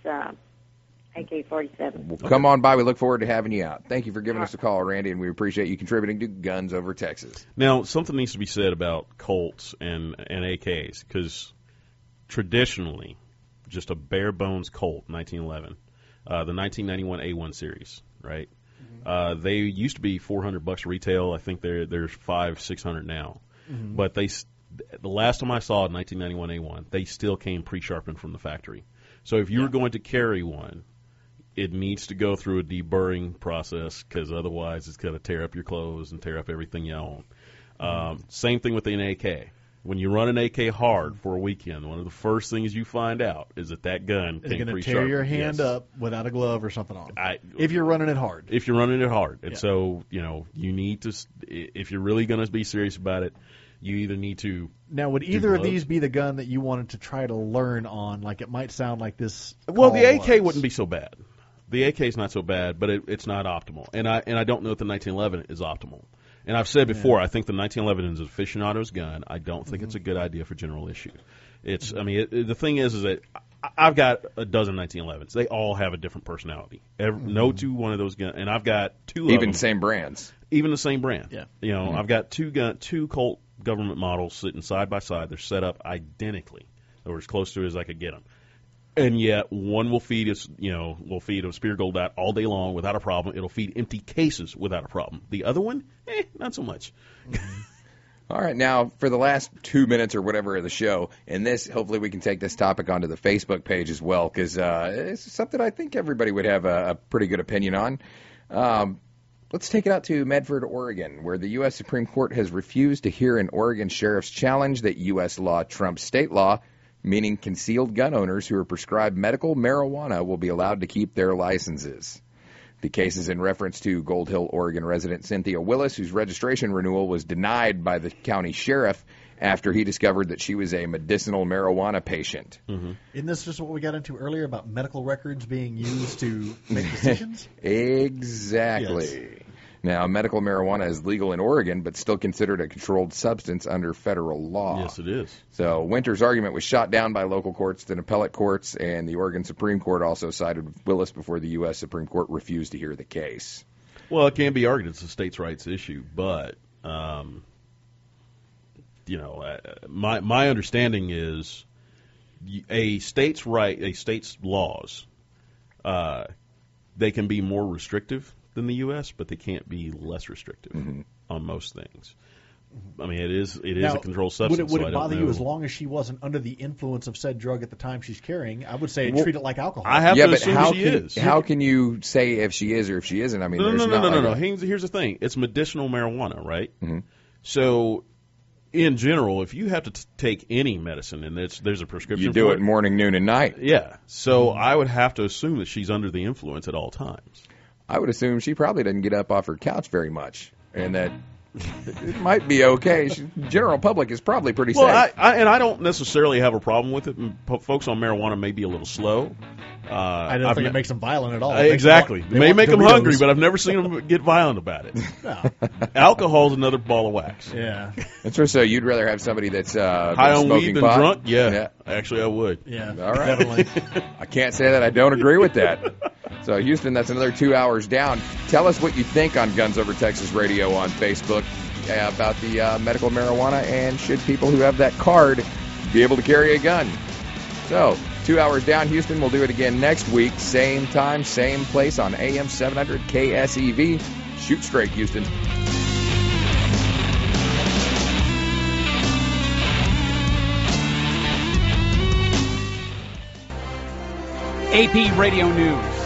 Speaker 14: AK-47.
Speaker 2: Well, come on by. We look forward to having you out. Thank you for giving us a call, Randy, and we appreciate you contributing to Guns Over Texas.
Speaker 3: Now, something needs to be said about Colts and AKs, because traditionally, just a bare-bones Colt, 1911, the 1991 A1 series, right? Mm-hmm. They used to be $400 retail. I think there's $500-600 now. Mm-hmm. But the last time I saw a 1991 A1, they still came pre-sharpened from the factory. So if you were going to carry one, it needs to go through a deburring process, because otherwise it's going to tear up your clothes and tear up everything you own. Same thing with an AK. When you run an AK hard for a weekend, one of the first things you find out is that gun
Speaker 4: is
Speaker 3: can
Speaker 4: going to tear your hand up without a glove or something on. If you're running it hard.
Speaker 3: If you're running it hard. And so, you need to, if you're really going to be serious about it, you either need to.
Speaker 4: Now, would either of these be the gun that you wanted to try to learn on? Like, it might sound like this.
Speaker 3: Well, the AK wouldn't be so bad. The AK is not so bad, but it's not optimal. And I don't know if the 1911 is optimal. And I've said before, I think the 1911 is an aficionado's gun. I don't think it's a good idea for general issue. It's, the thing is that I've got a dozen 1911s. They all have a different personality. No two one of those guns, and I've got two of them.
Speaker 2: Even same brands.
Speaker 3: Even the same brand.
Speaker 4: Yeah.
Speaker 3: I've got two Colt government models sitting side by side. They're set up identically, or as close to it as I could get them. And yet, one will feed a Spear Gold Dot all day long without a problem. It'll feed empty cases without a problem. The other one, not so much.
Speaker 2: All right, now for the last 2 minutes or whatever of the show, and hopefully we can take this topic onto the Facebook page as well, because it's something I think everybody would have a pretty good opinion on. Let's take it out to Medford, Oregon, where the U.S. Supreme Court has refused to hear an Oregon sheriff's challenge that U.S. law trumps state law, meaning concealed gun owners who are prescribed medical marijuana will be allowed to keep their licenses. The case is in reference to Gold Hill, Oregon resident Cynthia Willis, whose registration renewal was denied by the county sheriff after he discovered that she was a medicinal marijuana patient.
Speaker 4: Mm-hmm. Isn't this just what we got into earlier about medical records being used to make decisions?
Speaker 2: Exactly. Yes. Now, medical marijuana is legal in Oregon, but still considered a controlled substance under federal law.
Speaker 11: Yes, it is.
Speaker 2: So Winter's argument was shot down by local courts, then appellate courts, and the Oregon Supreme Court also sided with Willis before the U.S. Supreme Court refused to hear the case.
Speaker 11: Well, it can be argued it's a states' rights issue, but my understanding is a state's laws, they can be more restrictive than the U.S., but they can't be less restrictive on most things. I mean, it is
Speaker 4: now,
Speaker 11: a controlled substance.
Speaker 4: Would it bother you as long as she wasn't under the influence of said drug at the time she's carrying? I would say treat it like alcohol.
Speaker 11: I have to assume she is.
Speaker 2: How can you say if she is or if she isn't? I mean,
Speaker 11: no. Here's the thing. It's medicinal marijuana, right? Mm-hmm. So, in general, if you have to take any medicine and there's a prescription,
Speaker 2: you do it morning, noon, and night.
Speaker 11: Yeah. So I would have to assume that she's under the influence at all times.
Speaker 2: I would assume she probably doesn't get up off her couch very much, and that it might be okay. General public is probably pretty safe.
Speaker 11: Well, I don't necessarily have a problem with it. Folks on marijuana may be a little slow.
Speaker 4: I don't think it makes them violent at all.
Speaker 11: Exactly. It may make them hungry, but I've never seen them get violent about it. No. Alcohol's another ball of wax.
Speaker 4: Yeah.
Speaker 2: That's true. So you'd rather have somebody that's
Speaker 11: high on weed than
Speaker 2: pot?
Speaker 11: Drunk? Yeah. Actually, I would.
Speaker 4: Yeah.
Speaker 2: All right. Definitely. I can't say that I don't agree with that. So, Houston, that's another 2 hours down. Tell us what you think on Guns Over Texas Radio on Facebook about the medical marijuana, and should people who have that card be able to carry a gun? So, 2 hours down, Houston. We'll do it again next week. Same time, same place on AM 700 KSEV. Shoot straight, Houston.
Speaker 15: AP Radio News.